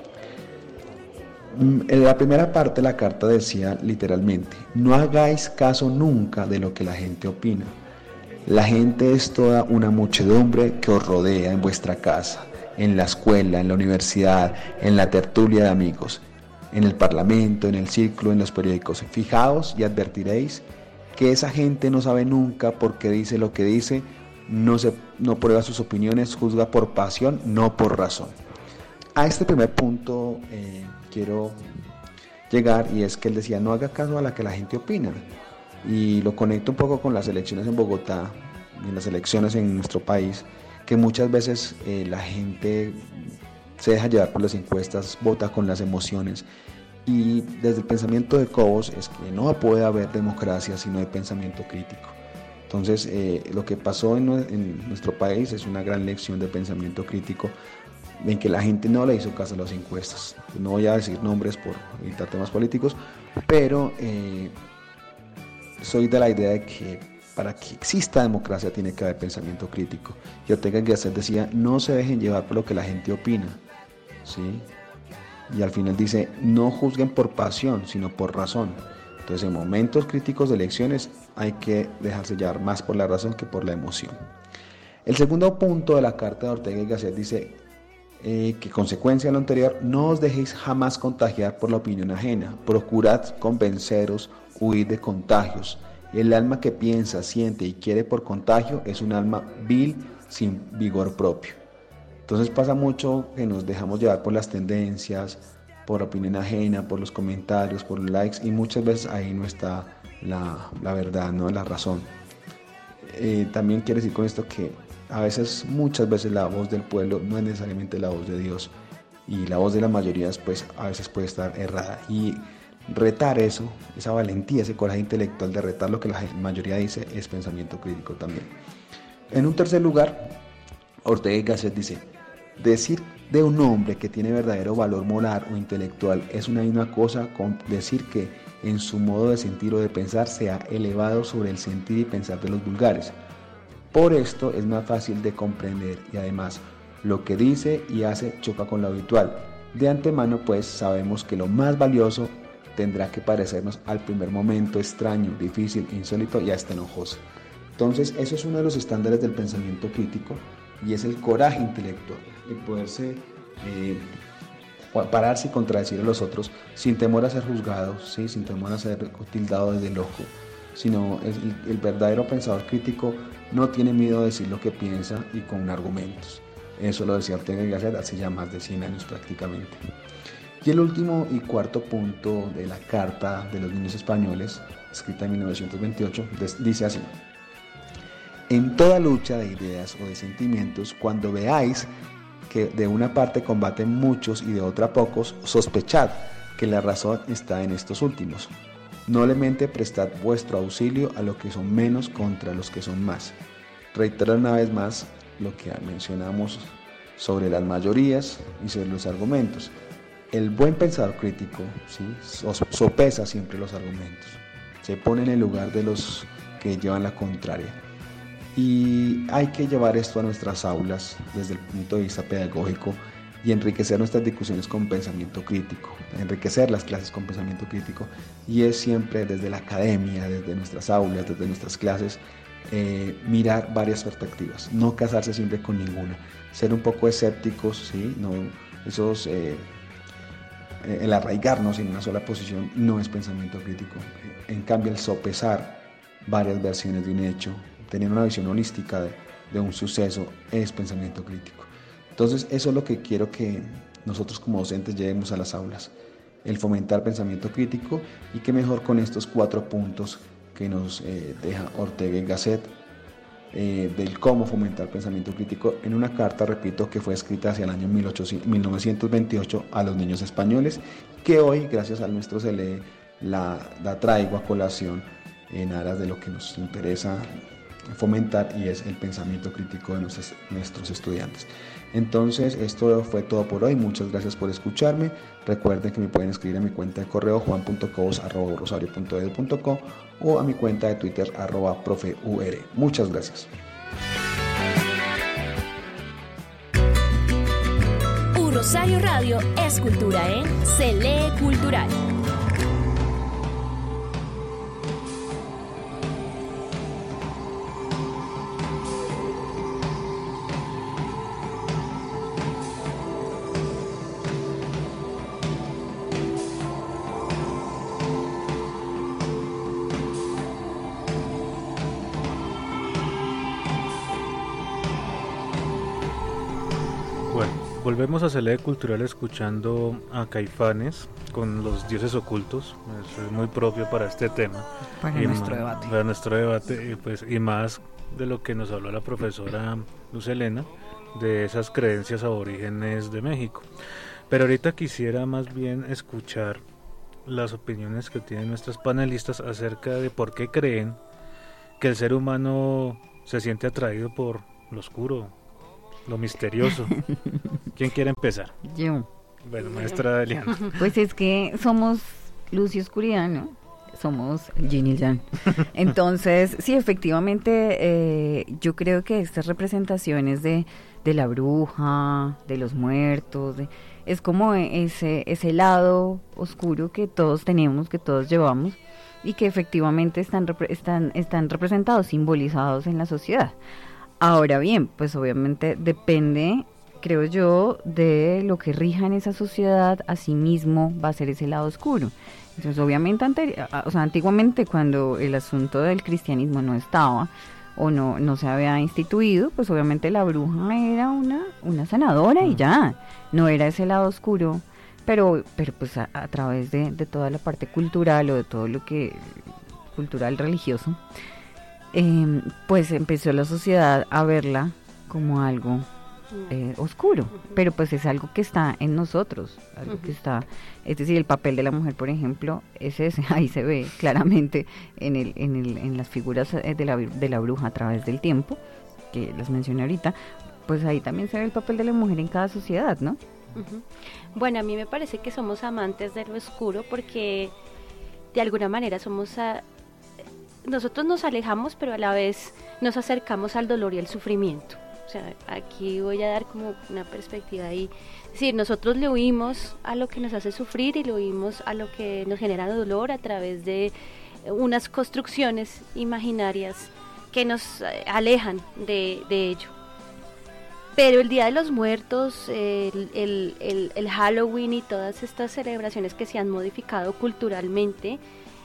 Speaker 10: En la primera parte de la carta decía literalmente: no hagáis caso nunca de lo que la gente opina. La gente es toda una muchedumbre que os rodea en vuestra casa, en la escuela, en la universidad, en la tertulia de amigos, en el parlamento, en el círculo, en los periódicos. Fijaos y advertiréis que esa gente no sabe nunca por qué dice lo que dice, no, se, no prueba sus opiniones, juzga por pasión, no por razón. A este primer punto eh, quiero llegar, y es que él decía: no haga caso a la que la gente opina. Y lo conecto un poco con las elecciones en Bogotá y las elecciones en nuestro país, que muchas veces eh, la gente se deja llevar por las encuestas, vota con las emociones, y desde el pensamiento de Cobos es que no puede haber democracia si no hay pensamiento crítico. Entonces eh, lo que pasó en, en nuestro país es una gran lección de pensamiento crítico, en que la gente no le hizo caso a las encuestas. No voy a decir nombres por evitar temas políticos, pero eh, soy de la idea de que para que exista democracia tiene que haber pensamiento crítico. Y Ortega y Gasset decía: no se dejen llevar por lo que la gente opina, ¿sí? Y al final dice: no juzguen por pasión, sino por razón. Entonces, en momentos críticos de elecciones hay que dejarse llevar más por la razón que por la emoción. El segundo punto de la carta de Ortega y Gasset dice eh, que, consecuencia de lo anterior, no os dejéis jamás contagiar por la opinión ajena. Procurad convenceros, huid de contagios. El alma que piensa, siente y quiere por contagio es un alma vil, sin vigor propio. Entonces pasa mucho que nos dejamos llevar por las tendencias, por opinión ajena, por los comentarios, por los likes, y muchas veces ahí no está la, la verdad, no la razón. Eh, también quiero decir con esto que a veces, muchas veces la voz del pueblo no es necesariamente la voz de Dios, y la voz de las mayorías pues a veces puede estar errada. Y retar eso, esa valentía, ese coraje intelectual de retar lo que la mayoría dice, es pensamiento crítico también. En un tercer lugar, Ortega y Gasset dice: decir de un hombre que tiene verdadero valor moral o intelectual es una misma cosa con decir que en su modo de sentir o de pensar se ha elevado sobre el sentir y pensar de los vulgares. Por esto es más fácil de comprender, y además lo que dice y hace choca con lo habitual. De antemano pues sabemos que lo más valioso tendrá que parecernos al primer momento extraño, difícil, insólito y hasta enojoso. Entonces eso es uno de los estándares del pensamiento crítico, y es el coraje intelectual, el poderse eh, pararse y contradecir a los otros sin temor a ser juzgado, ¿sí? Sin temor a ser tildado de loco, sino el, el verdadero pensador crítico no tiene miedo de decir lo que piensa y con argumentos. Eso lo decía Ortega y Gasset hace ya más de cien años prácticamente. Y el último y cuarto punto de la Carta de los Niños Españoles, escrita en mil novecientos veintiocho, dice así: en toda lucha de ideas o de sentimientos, cuando veáis que de una parte combaten muchos y de otra pocos, sospechad que la razón está en estos últimos. Noblemente prestad vuestro auxilio a los que son menos contra los que son más. Reitero una vez más lo que mencionamos sobre las mayorías y sobre los argumentos. El buen pensador crítico, ¿sí?, sopesa siempre los argumentos, se pone en el lugar de los que llevan la contraria. Y hay que llevar esto a nuestras aulas desde el punto de vista pedagógico y enriquecer nuestras discusiones con pensamiento crítico, enriquecer las clases con pensamiento crítico, y es siempre desde la academia, desde nuestras aulas, desde nuestras clases, eh, mirar varias perspectivas, no casarse siempre con ninguna, ser un poco escépticos, ¿sí? No, esos, eh, el arraigarnos en una sola posición no es pensamiento crítico. En cambio, el sopesar varias versiones de un hecho, tener una visión holística de, de un suceso, es pensamiento crítico. Entonces, eso es lo que quiero que nosotros como docentes llevemos a las aulas, el fomentar pensamiento crítico, y que mejor con estos cuatro puntos que nos eh, deja Ortega y Gasset, eh, del cómo fomentar pensamiento crítico, en una carta, repito, que fue escrita hacia el año mil novecientos veintiocho a los niños españoles, que hoy, gracias a nuestro C L E, la, la traigo a colación en aras de lo que nos interesa fomentar, y es el pensamiento crítico de nuestros, nuestros estudiantes. Entonces, esto fue todo por hoy. Muchas gracias por escucharme. Recuerden que me pueden escribir a mi cuenta de correo juan punto cobos arroba rosario punto edu punto co o a mi cuenta de Twitter arroba profe ur. Muchas gracias.
Speaker 3: U Rosario Radio es cultura en Se Lee Cultural.
Speaker 6: Volvemos a Celé Cultural escuchando a Caifanes con Los Dioses Ocultos. Eso es muy propio para este tema.
Speaker 9: Para
Speaker 6: y
Speaker 9: nuestro
Speaker 6: ma-
Speaker 9: debate.
Speaker 6: Para nuestro debate, y, pues, y más de lo que nos habló la profesora Luz Helena, de esas creencias aborígenes de México. Pero ahorita quisiera más bien escuchar las opiniones que tienen nuestros panelistas acerca de por qué creen que el ser humano se siente atraído por lo oscuro, lo misterioso. ¿Quién quiere empezar?
Speaker 9: Yo.
Speaker 6: Bueno, maestra Eliana.
Speaker 9: Pues es que somos luz y oscuridad, ¿no? Somos el yin y el yang. Entonces, sí, efectivamente, eh, yo creo que estas representaciones de, de la bruja, de los muertos, de, es como ese, ese lado oscuro que todos tenemos, que todos llevamos, y que efectivamente están, repre- están, están representados, simbolizados en la sociedad. Ahora bien, pues obviamente depende, creo yo, de lo que rija en esa sociedad. Asimismo va a ser ese lado oscuro. Entonces, obviamente, ante, o sea, antiguamente, cuando el asunto del cristianismo no estaba o no, no se había instituido, pues obviamente la bruja era una, una sanadora y ya, no era ese lado oscuro, pero, pero pues a, a través de, de toda la parte cultural o de todo lo que cultural religioso, eh, pues empezó la sociedad a verla como algo eh, oscuro, pero pues es algo que está en nosotros, algo uh-huh. que está, es decir, el papel de la mujer, por ejemplo, es ese, ahí se ve claramente en el, en el, en las figuras de la, de la bruja a través del tiempo, que las mencioné ahorita, pues ahí también se ve el papel de la mujer en cada sociedad, ¿no?
Speaker 8: Uh-huh. Bueno, a mí me parece que somos amantes de lo oscuro porque de alguna manera somos a, nosotros nos alejamos, pero a la vez nos acercamos al dolor y al sufrimiento. O sea, aquí voy a dar como una perspectiva ahí. Es decir, nosotros le huimos a lo que nos hace sufrir y le huimos a lo que nos genera dolor a través de unas construcciones imaginarias que nos alejan de, de ello. Pero el Día de los Muertos, el, el, el, el Halloween y todas estas celebraciones que se han modificado culturalmente,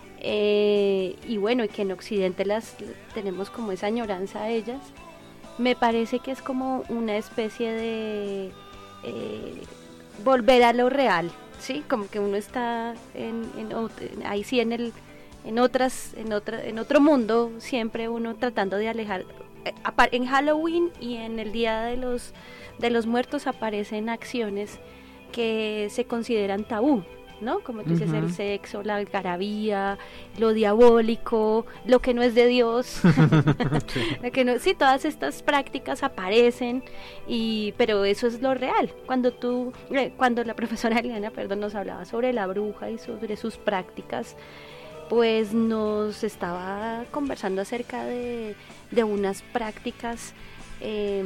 Speaker 8: eh, y bueno, y que en Occidente las tenemos como esa añoranza a ellas, me parece que es como una especie de eh, volver a lo real, ¿sí? Como que uno está en, en, ahí sí en el en otras en otra en otro mundo, siempre uno tratando de alejar. En Halloween y en el Día de los de los Muertos aparecen acciones que se consideran tabú, ¿no? Como tú dices, uh-huh. el sexo, la algarabía, lo diabólico, lo que no es de Dios. sí. Lo que no, sí, todas estas prácticas aparecen, y pero eso es lo real. Cuando tú, cuando la profesora Eliana, perdón, nos hablaba sobre la bruja y sobre sus prácticas, pues nos estaba conversando acerca de, de unas prácticas, eh,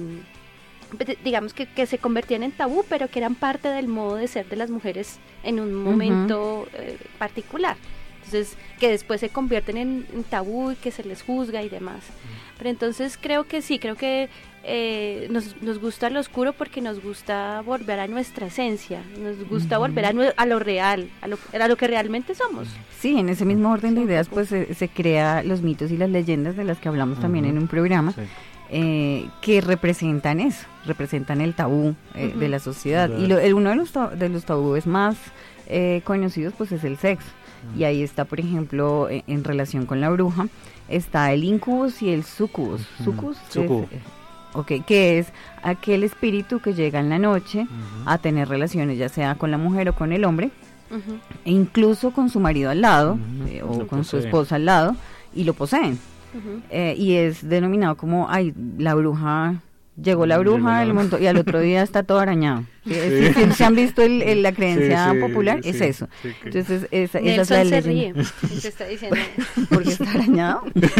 Speaker 8: digamos que, que se convertían en tabú, pero que eran parte del modo de ser de las mujeres en un momento uh-huh. eh, particular. Entonces, que después se convierten en, en tabú y que se les juzga y demás. Pero entonces creo que sí, creo que eh, nos, nos gusta lo oscuro porque nos gusta volver a nuestra esencia, nos gusta uh-huh. volver a, a lo real, a lo, a lo que realmente somos.
Speaker 9: Sí, en ese mismo orden de ideas pues se, se crea los mitos y las leyendas de las que hablamos uh-huh. también en un programa. Sí. Eh, que representan eso, representan el tabú eh, uh-huh. de la sociedad. Claro. Y lo, el, uno de los, tab- de los tabúes más eh, conocidos pues es el sexo. Uh-huh. Y ahí está, por ejemplo, en, en relación con la bruja, está el incubus y el sucubus. Uh-huh. ¿Sucubus?
Speaker 6: Sucubus.
Speaker 9: Es, okay, que es aquel espíritu que llega en la noche uh-huh. a tener relaciones, ya sea con la mujer o con el hombre, uh-huh. e incluso con su marido al lado, uh-huh. eh, o lo con poseen. Su esposa al lado, y lo poseen. Uh-huh. Eh, y es denominado como, ay, la bruja, llegó la bruja el montón, y al otro día está todo arañado. ¿Sí? Sí. ¿Sí? ¿Se han visto el, el, la creencia sí, sí, popular? Sí, es eso. Sí, sí. Entonces, esa, esa es la
Speaker 8: se ríe, se está diciendo.
Speaker 9: ¿Porque está arañado?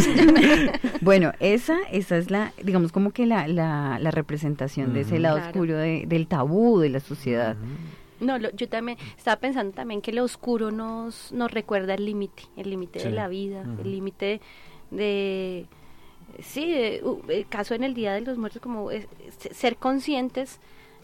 Speaker 9: Bueno, esa esa es la, digamos, como que la, la, la representación uh-huh. de ese lado claro. oscuro de, del tabú de la sociedad.
Speaker 8: Uh-huh. No, lo, yo también estaba pensando también que lo oscuro nos, nos recuerda el límite, el límite sí. de la vida, uh-huh. el límite de, sí, de, uh, el caso en el Día de los Muertos, como es, es, ser conscientes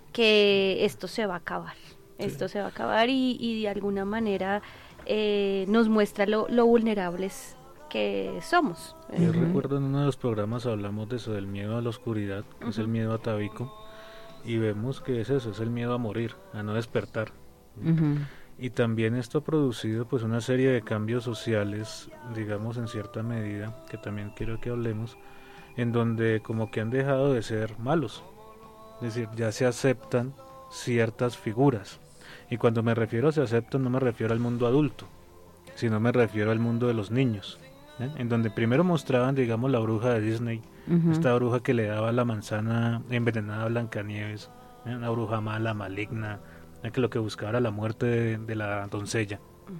Speaker 8: que esto se va a acabar, sí. esto se va a acabar y, y de alguna manera eh, nos muestra lo, lo vulnerables que somos.
Speaker 6: Yo uh-huh. recuerdo en uno de los programas hablamos de eso, del miedo a la oscuridad, que uh-huh. es el miedo atávico, y vemos que es eso, es el miedo a morir, a no despertar. Uh-huh. Y también esto ha producido pues una serie de cambios sociales, digamos en cierta medida, que también quiero que hablemos, en donde como que han dejado de ser malos, es decir, ya se aceptan ciertas figuras. Y cuando me refiero a se aceptan, no me refiero al mundo adulto, sino me refiero al mundo de los niños, ¿eh? En donde primero mostraban, digamos, la bruja de Disney, uh-huh. esta bruja que le daba la manzana envenenada a Blancanieves, ¿eh? Una bruja mala, maligna, que lo que buscaba era la muerte de, de la doncella.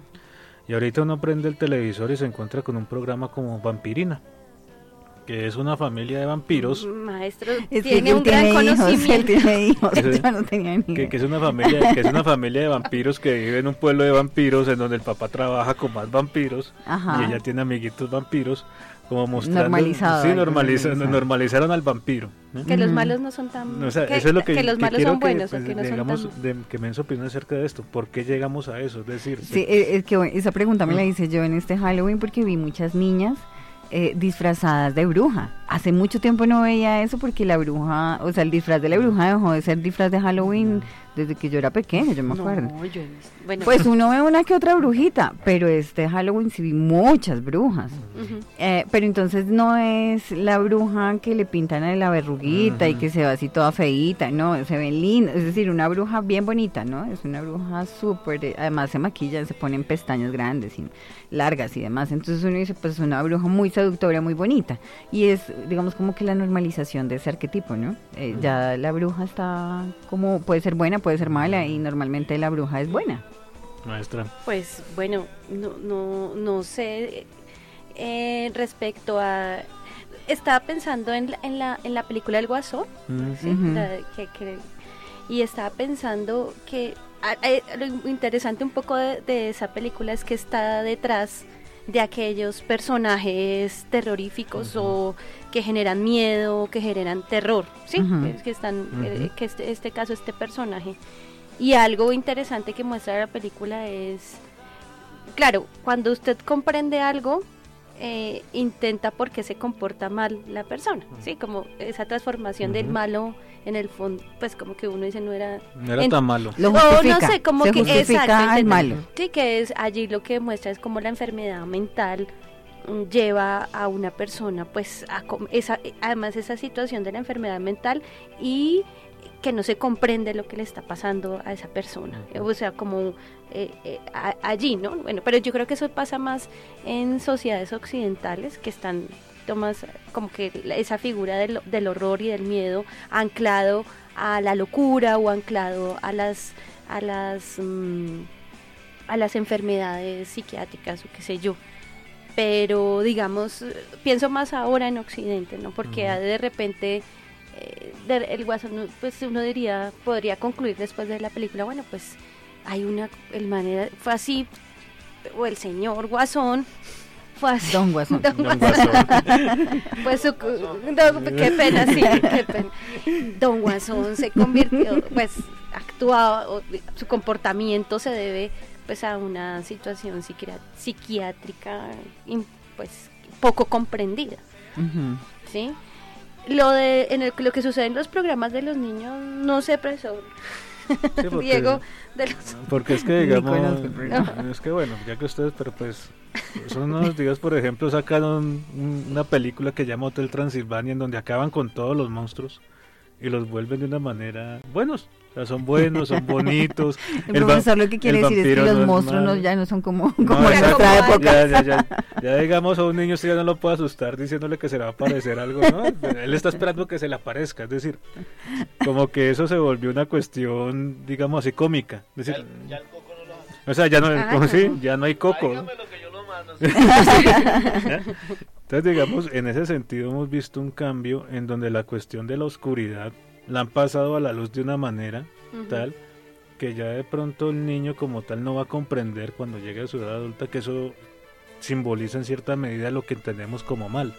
Speaker 6: Y ahorita uno prende el televisor y se encuentra con un programa como Vampirina, que es una familia de vampiros.
Speaker 8: Maestro, es tiene un gran hijos, conocimiento.
Speaker 9: Tiene hijos, yo no tenía ni
Speaker 6: que, que es una familia, que es una familia de vampiros que vive en un pueblo de vampiros, en donde el papá trabaja con más vampiros. Ajá. Y ella tiene amiguitos vampiros. Como mostrando,
Speaker 9: normalizado,
Speaker 6: sí, normaliza, normalizaron al vampiro, ¿eh?
Speaker 8: Que los malos no son tan,
Speaker 6: o sea,
Speaker 8: que,
Speaker 6: eso es lo que,
Speaker 8: que los
Speaker 6: que
Speaker 8: malos son buenos,
Speaker 6: que, pues,
Speaker 8: o que no
Speaker 6: digamos,
Speaker 8: son tan...
Speaker 6: de, que me den su opinión acerca de esto, ¿por qué llegamos a eso? Es decir,
Speaker 9: sí, de... es que esa pregunta me la hice yo en este Halloween porque vi muchas niñas eh, disfrazadas de bruja. Hace mucho tiempo no veía eso porque la bruja, o sea, el disfraz de la bruja dejó de ser disfraz de Halloween desde que yo era pequeña, yo me acuerdo.
Speaker 8: No, yo, bueno.
Speaker 9: Pues uno ve una que otra brujita, pero este Halloween sí vi muchas brujas. Uh-huh. Eh, pero entonces no es la bruja que le pintan a la verruguita uh-huh. y que se va así toda feíta, no, se ven lindas, es decir, una bruja bien bonita, ¿no? Es una bruja súper, además se maquillan, se ponen pestañas grandes y largas y demás, entonces uno dice, pues es una bruja muy seductora, muy bonita, y es, digamos, como que la normalización de ese arquetipo, ¿no? Eh, uh-huh. Ya la bruja está como, puede ser buena, puede ser mala, y normalmente la bruja es buena.
Speaker 6: Maestra.
Speaker 8: Pues bueno, no no no sé eh, respecto a, estaba pensando en la, en la en la película El Guasón, uh-huh. ¿sí? la, que, que, y estaba pensando que a, a, lo interesante un poco de, de esa película es que está detrás de aquellos personajes terroríficos uh-huh. o que generan miedo, que generan terror, sí, uh-huh. es que están, uh-huh. eh, que este, este caso este personaje. Y algo interesante que muestra la película es, claro, cuando usted comprende algo, eh, intenta por qué se comporta mal la persona, uh-huh. sí, como esa transformación uh-huh. del malo en el fondo, pues como que uno dice no era
Speaker 6: no era en, tan malo,
Speaker 9: lo justifica,
Speaker 8: o no sé, como
Speaker 9: se
Speaker 8: que
Speaker 9: justifica
Speaker 8: exacto,
Speaker 9: al malo,
Speaker 8: sí, que es allí lo que muestra es como la enfermedad mental um, lleva a una persona, pues a esa, además esa situación de la enfermedad mental y que no se comprende lo que le está pasando a esa persona, o sea, como eh, eh, a, allí, ¿no? Bueno, pero yo creo que eso pasa más en sociedades occidentales que están tomas como que esa figura del, del horror y del miedo anclado a la locura o anclado a las a las um, a las enfermedades psiquiátricas o qué sé yo. Pero digamos, pienso más ahora en Occidente, ¿no? Porque uh-huh. de repente eh, de, el Guasón, pues uno diría, podría concluir después de la película, bueno, pues hay una, el manera, fue así, o el señor Guasón, fue así.
Speaker 9: Don Guasón.
Speaker 8: Don Guasón. Don Guasón. Pues su, don, qué pena, sí, qué pena. Don Guasón se convirtió, pues actuaba, o, su comportamiento se debe pues a una situación psiquiátrica pues poco comprendida. Uh-huh. ¿Sí? Lo de en el, lo que sucede en los programas de los niños, no sé, profesor. Sí, porque, Diego de los...
Speaker 6: porque es que digamos no. Es que bueno, ya que ustedes, pero pues son unos días, por ejemplo, sacan un, un, una película que llama Hotel Transilvania, en donde acaban con todos los monstruos y los vuelven de una manera buenos. O sea, son buenos, son bonitos.
Speaker 9: El, el profesor lo que quiere decir es que los no monstruos no, ya no son como, como
Speaker 6: no,
Speaker 9: en nuestra época.
Speaker 6: Ya, ya, ya, ya digamos a un niño usted ya no lo puede asustar diciéndole que se le va a aparecer algo, ¿no? Él está esperando que se le aparezca, es decir, como que eso se volvió una cuestión, digamos así, cómica. Es decir, ya, ya el coco no lo hace. O sea, ya no, ah, como, no. Sí, ya no hay coco. Dígame lo que yo lo mando. Entonces, digamos, en ese sentido hemos visto un cambio en donde la cuestión de la oscuridad la han pasado a la luz de una manera uh-huh. tal que ya de pronto el niño como tal no va a comprender cuando llegue a su edad adulta que eso simboliza en cierta medida lo que entendemos como mal.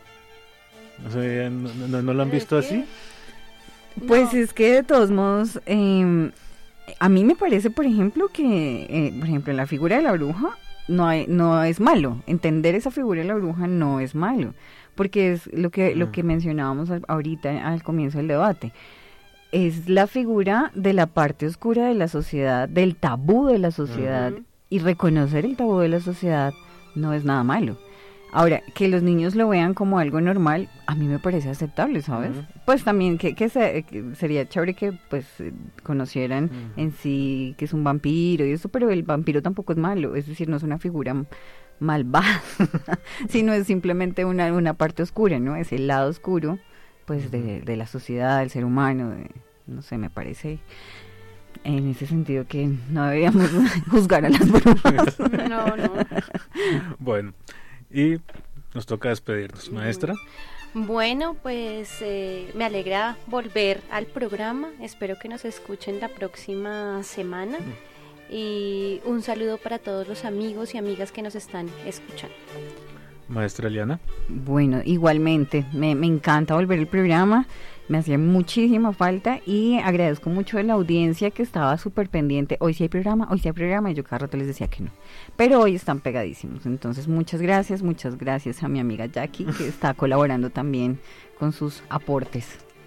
Speaker 6: O sea, ¿no, no, no lo han visto así?
Speaker 9: Pues no. Es que de todos modos, eh, a mí me parece, por ejemplo, que, eh, por ejemplo, en la figura de la bruja no, hay, no es malo. Entender esa figura de la bruja no es malo. Porque es lo que, lo que mencionábamos ahorita al comienzo del debate. Es la figura de la parte oscura de la sociedad, del tabú de la sociedad. Uh-huh. Y reconocer el tabú de la sociedad no es nada malo. Ahora, que los niños lo vean como algo normal, a mí me parece aceptable, ¿sabes? Uh-huh. Pues también que, que, se, que sería chévere que pues conocieran uh-huh. en sí que es un vampiro y eso, pero el vampiro tampoco es malo. Es decir, no es una figura malvada, sino es simplemente una, una parte oscura, ¿no? Es el lado oscuro, pues, de, de la sociedad, del ser humano, de, no sé, me parece en ese sentido que no deberíamos juzgar a las brujas.
Speaker 8: No, no.
Speaker 6: Bueno, y nos toca despedirnos, maestra.
Speaker 8: Bueno, pues eh, me alegra volver al programa, espero que nos escuchen la próxima semana. Mm. Y un saludo para todos los amigos y amigas que nos están escuchando.
Speaker 6: Maestra Eliana.
Speaker 9: Bueno, igualmente, me, me encanta volver al programa, me hacía muchísima falta y agradezco mucho a la audiencia que estaba súper pendiente. Hoy sí hay programa, hoy sí hay programa, y yo cada rato les decía que no. Pero hoy están pegadísimos, entonces muchas gracias, muchas gracias a mi amiga Jackie que está colaborando también con sus aportes.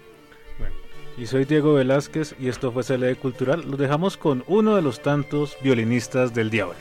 Speaker 6: Y soy Diego Velázquez y esto fue C L E Cultural. Los dejamos con uno de los tantos violinistas del diablo.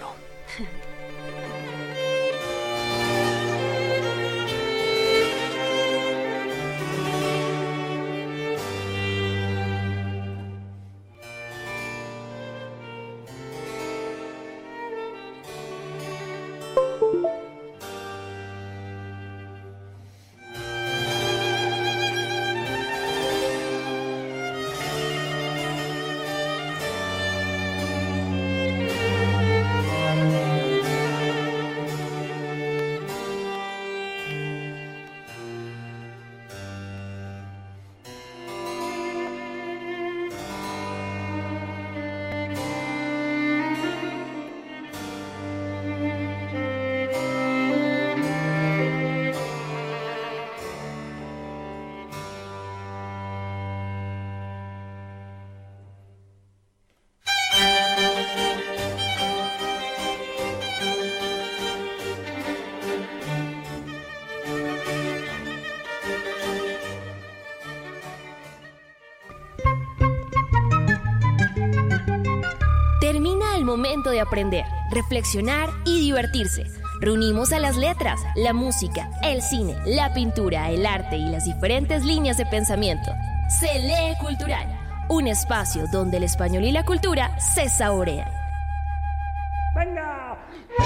Speaker 3: Momento de aprender, reflexionar y divertirse. Reunimos a las letras, la música, el cine, la pintura, el arte y las diferentes líneas de pensamiento. C L E Cultural, un espacio donde el español y la cultura se saborean. ¡Venga!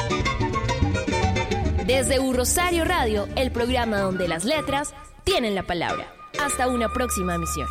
Speaker 3: Desde U Rosario Radio, el programa donde las letras tienen la palabra. Hasta una próxima emisión.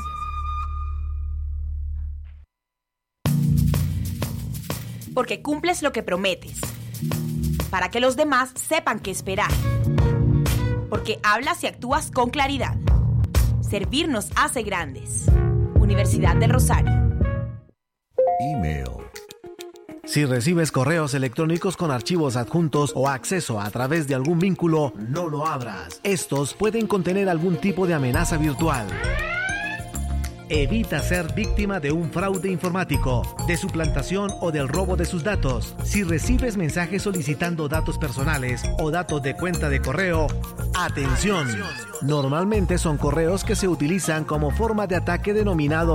Speaker 4: porque cumples lo que prometes. Para que los demás sepan qué esperar. Porque hablas y actúas con claridad. Servir nos hace grandes. Universidad del Rosario.
Speaker 17: Email. Si recibes correos electrónicos con archivos adjuntos o acceso a través de algún vínculo, no lo abras. Estos pueden contener algún tipo de amenaza virtual. Evita ser víctima de un fraude informático, de suplantación o del robo de sus datos. Si recibes mensajes solicitando datos personales o datos de cuenta de correo, ¡atención! Normalmente son correos que se utilizan como forma de ataque denominado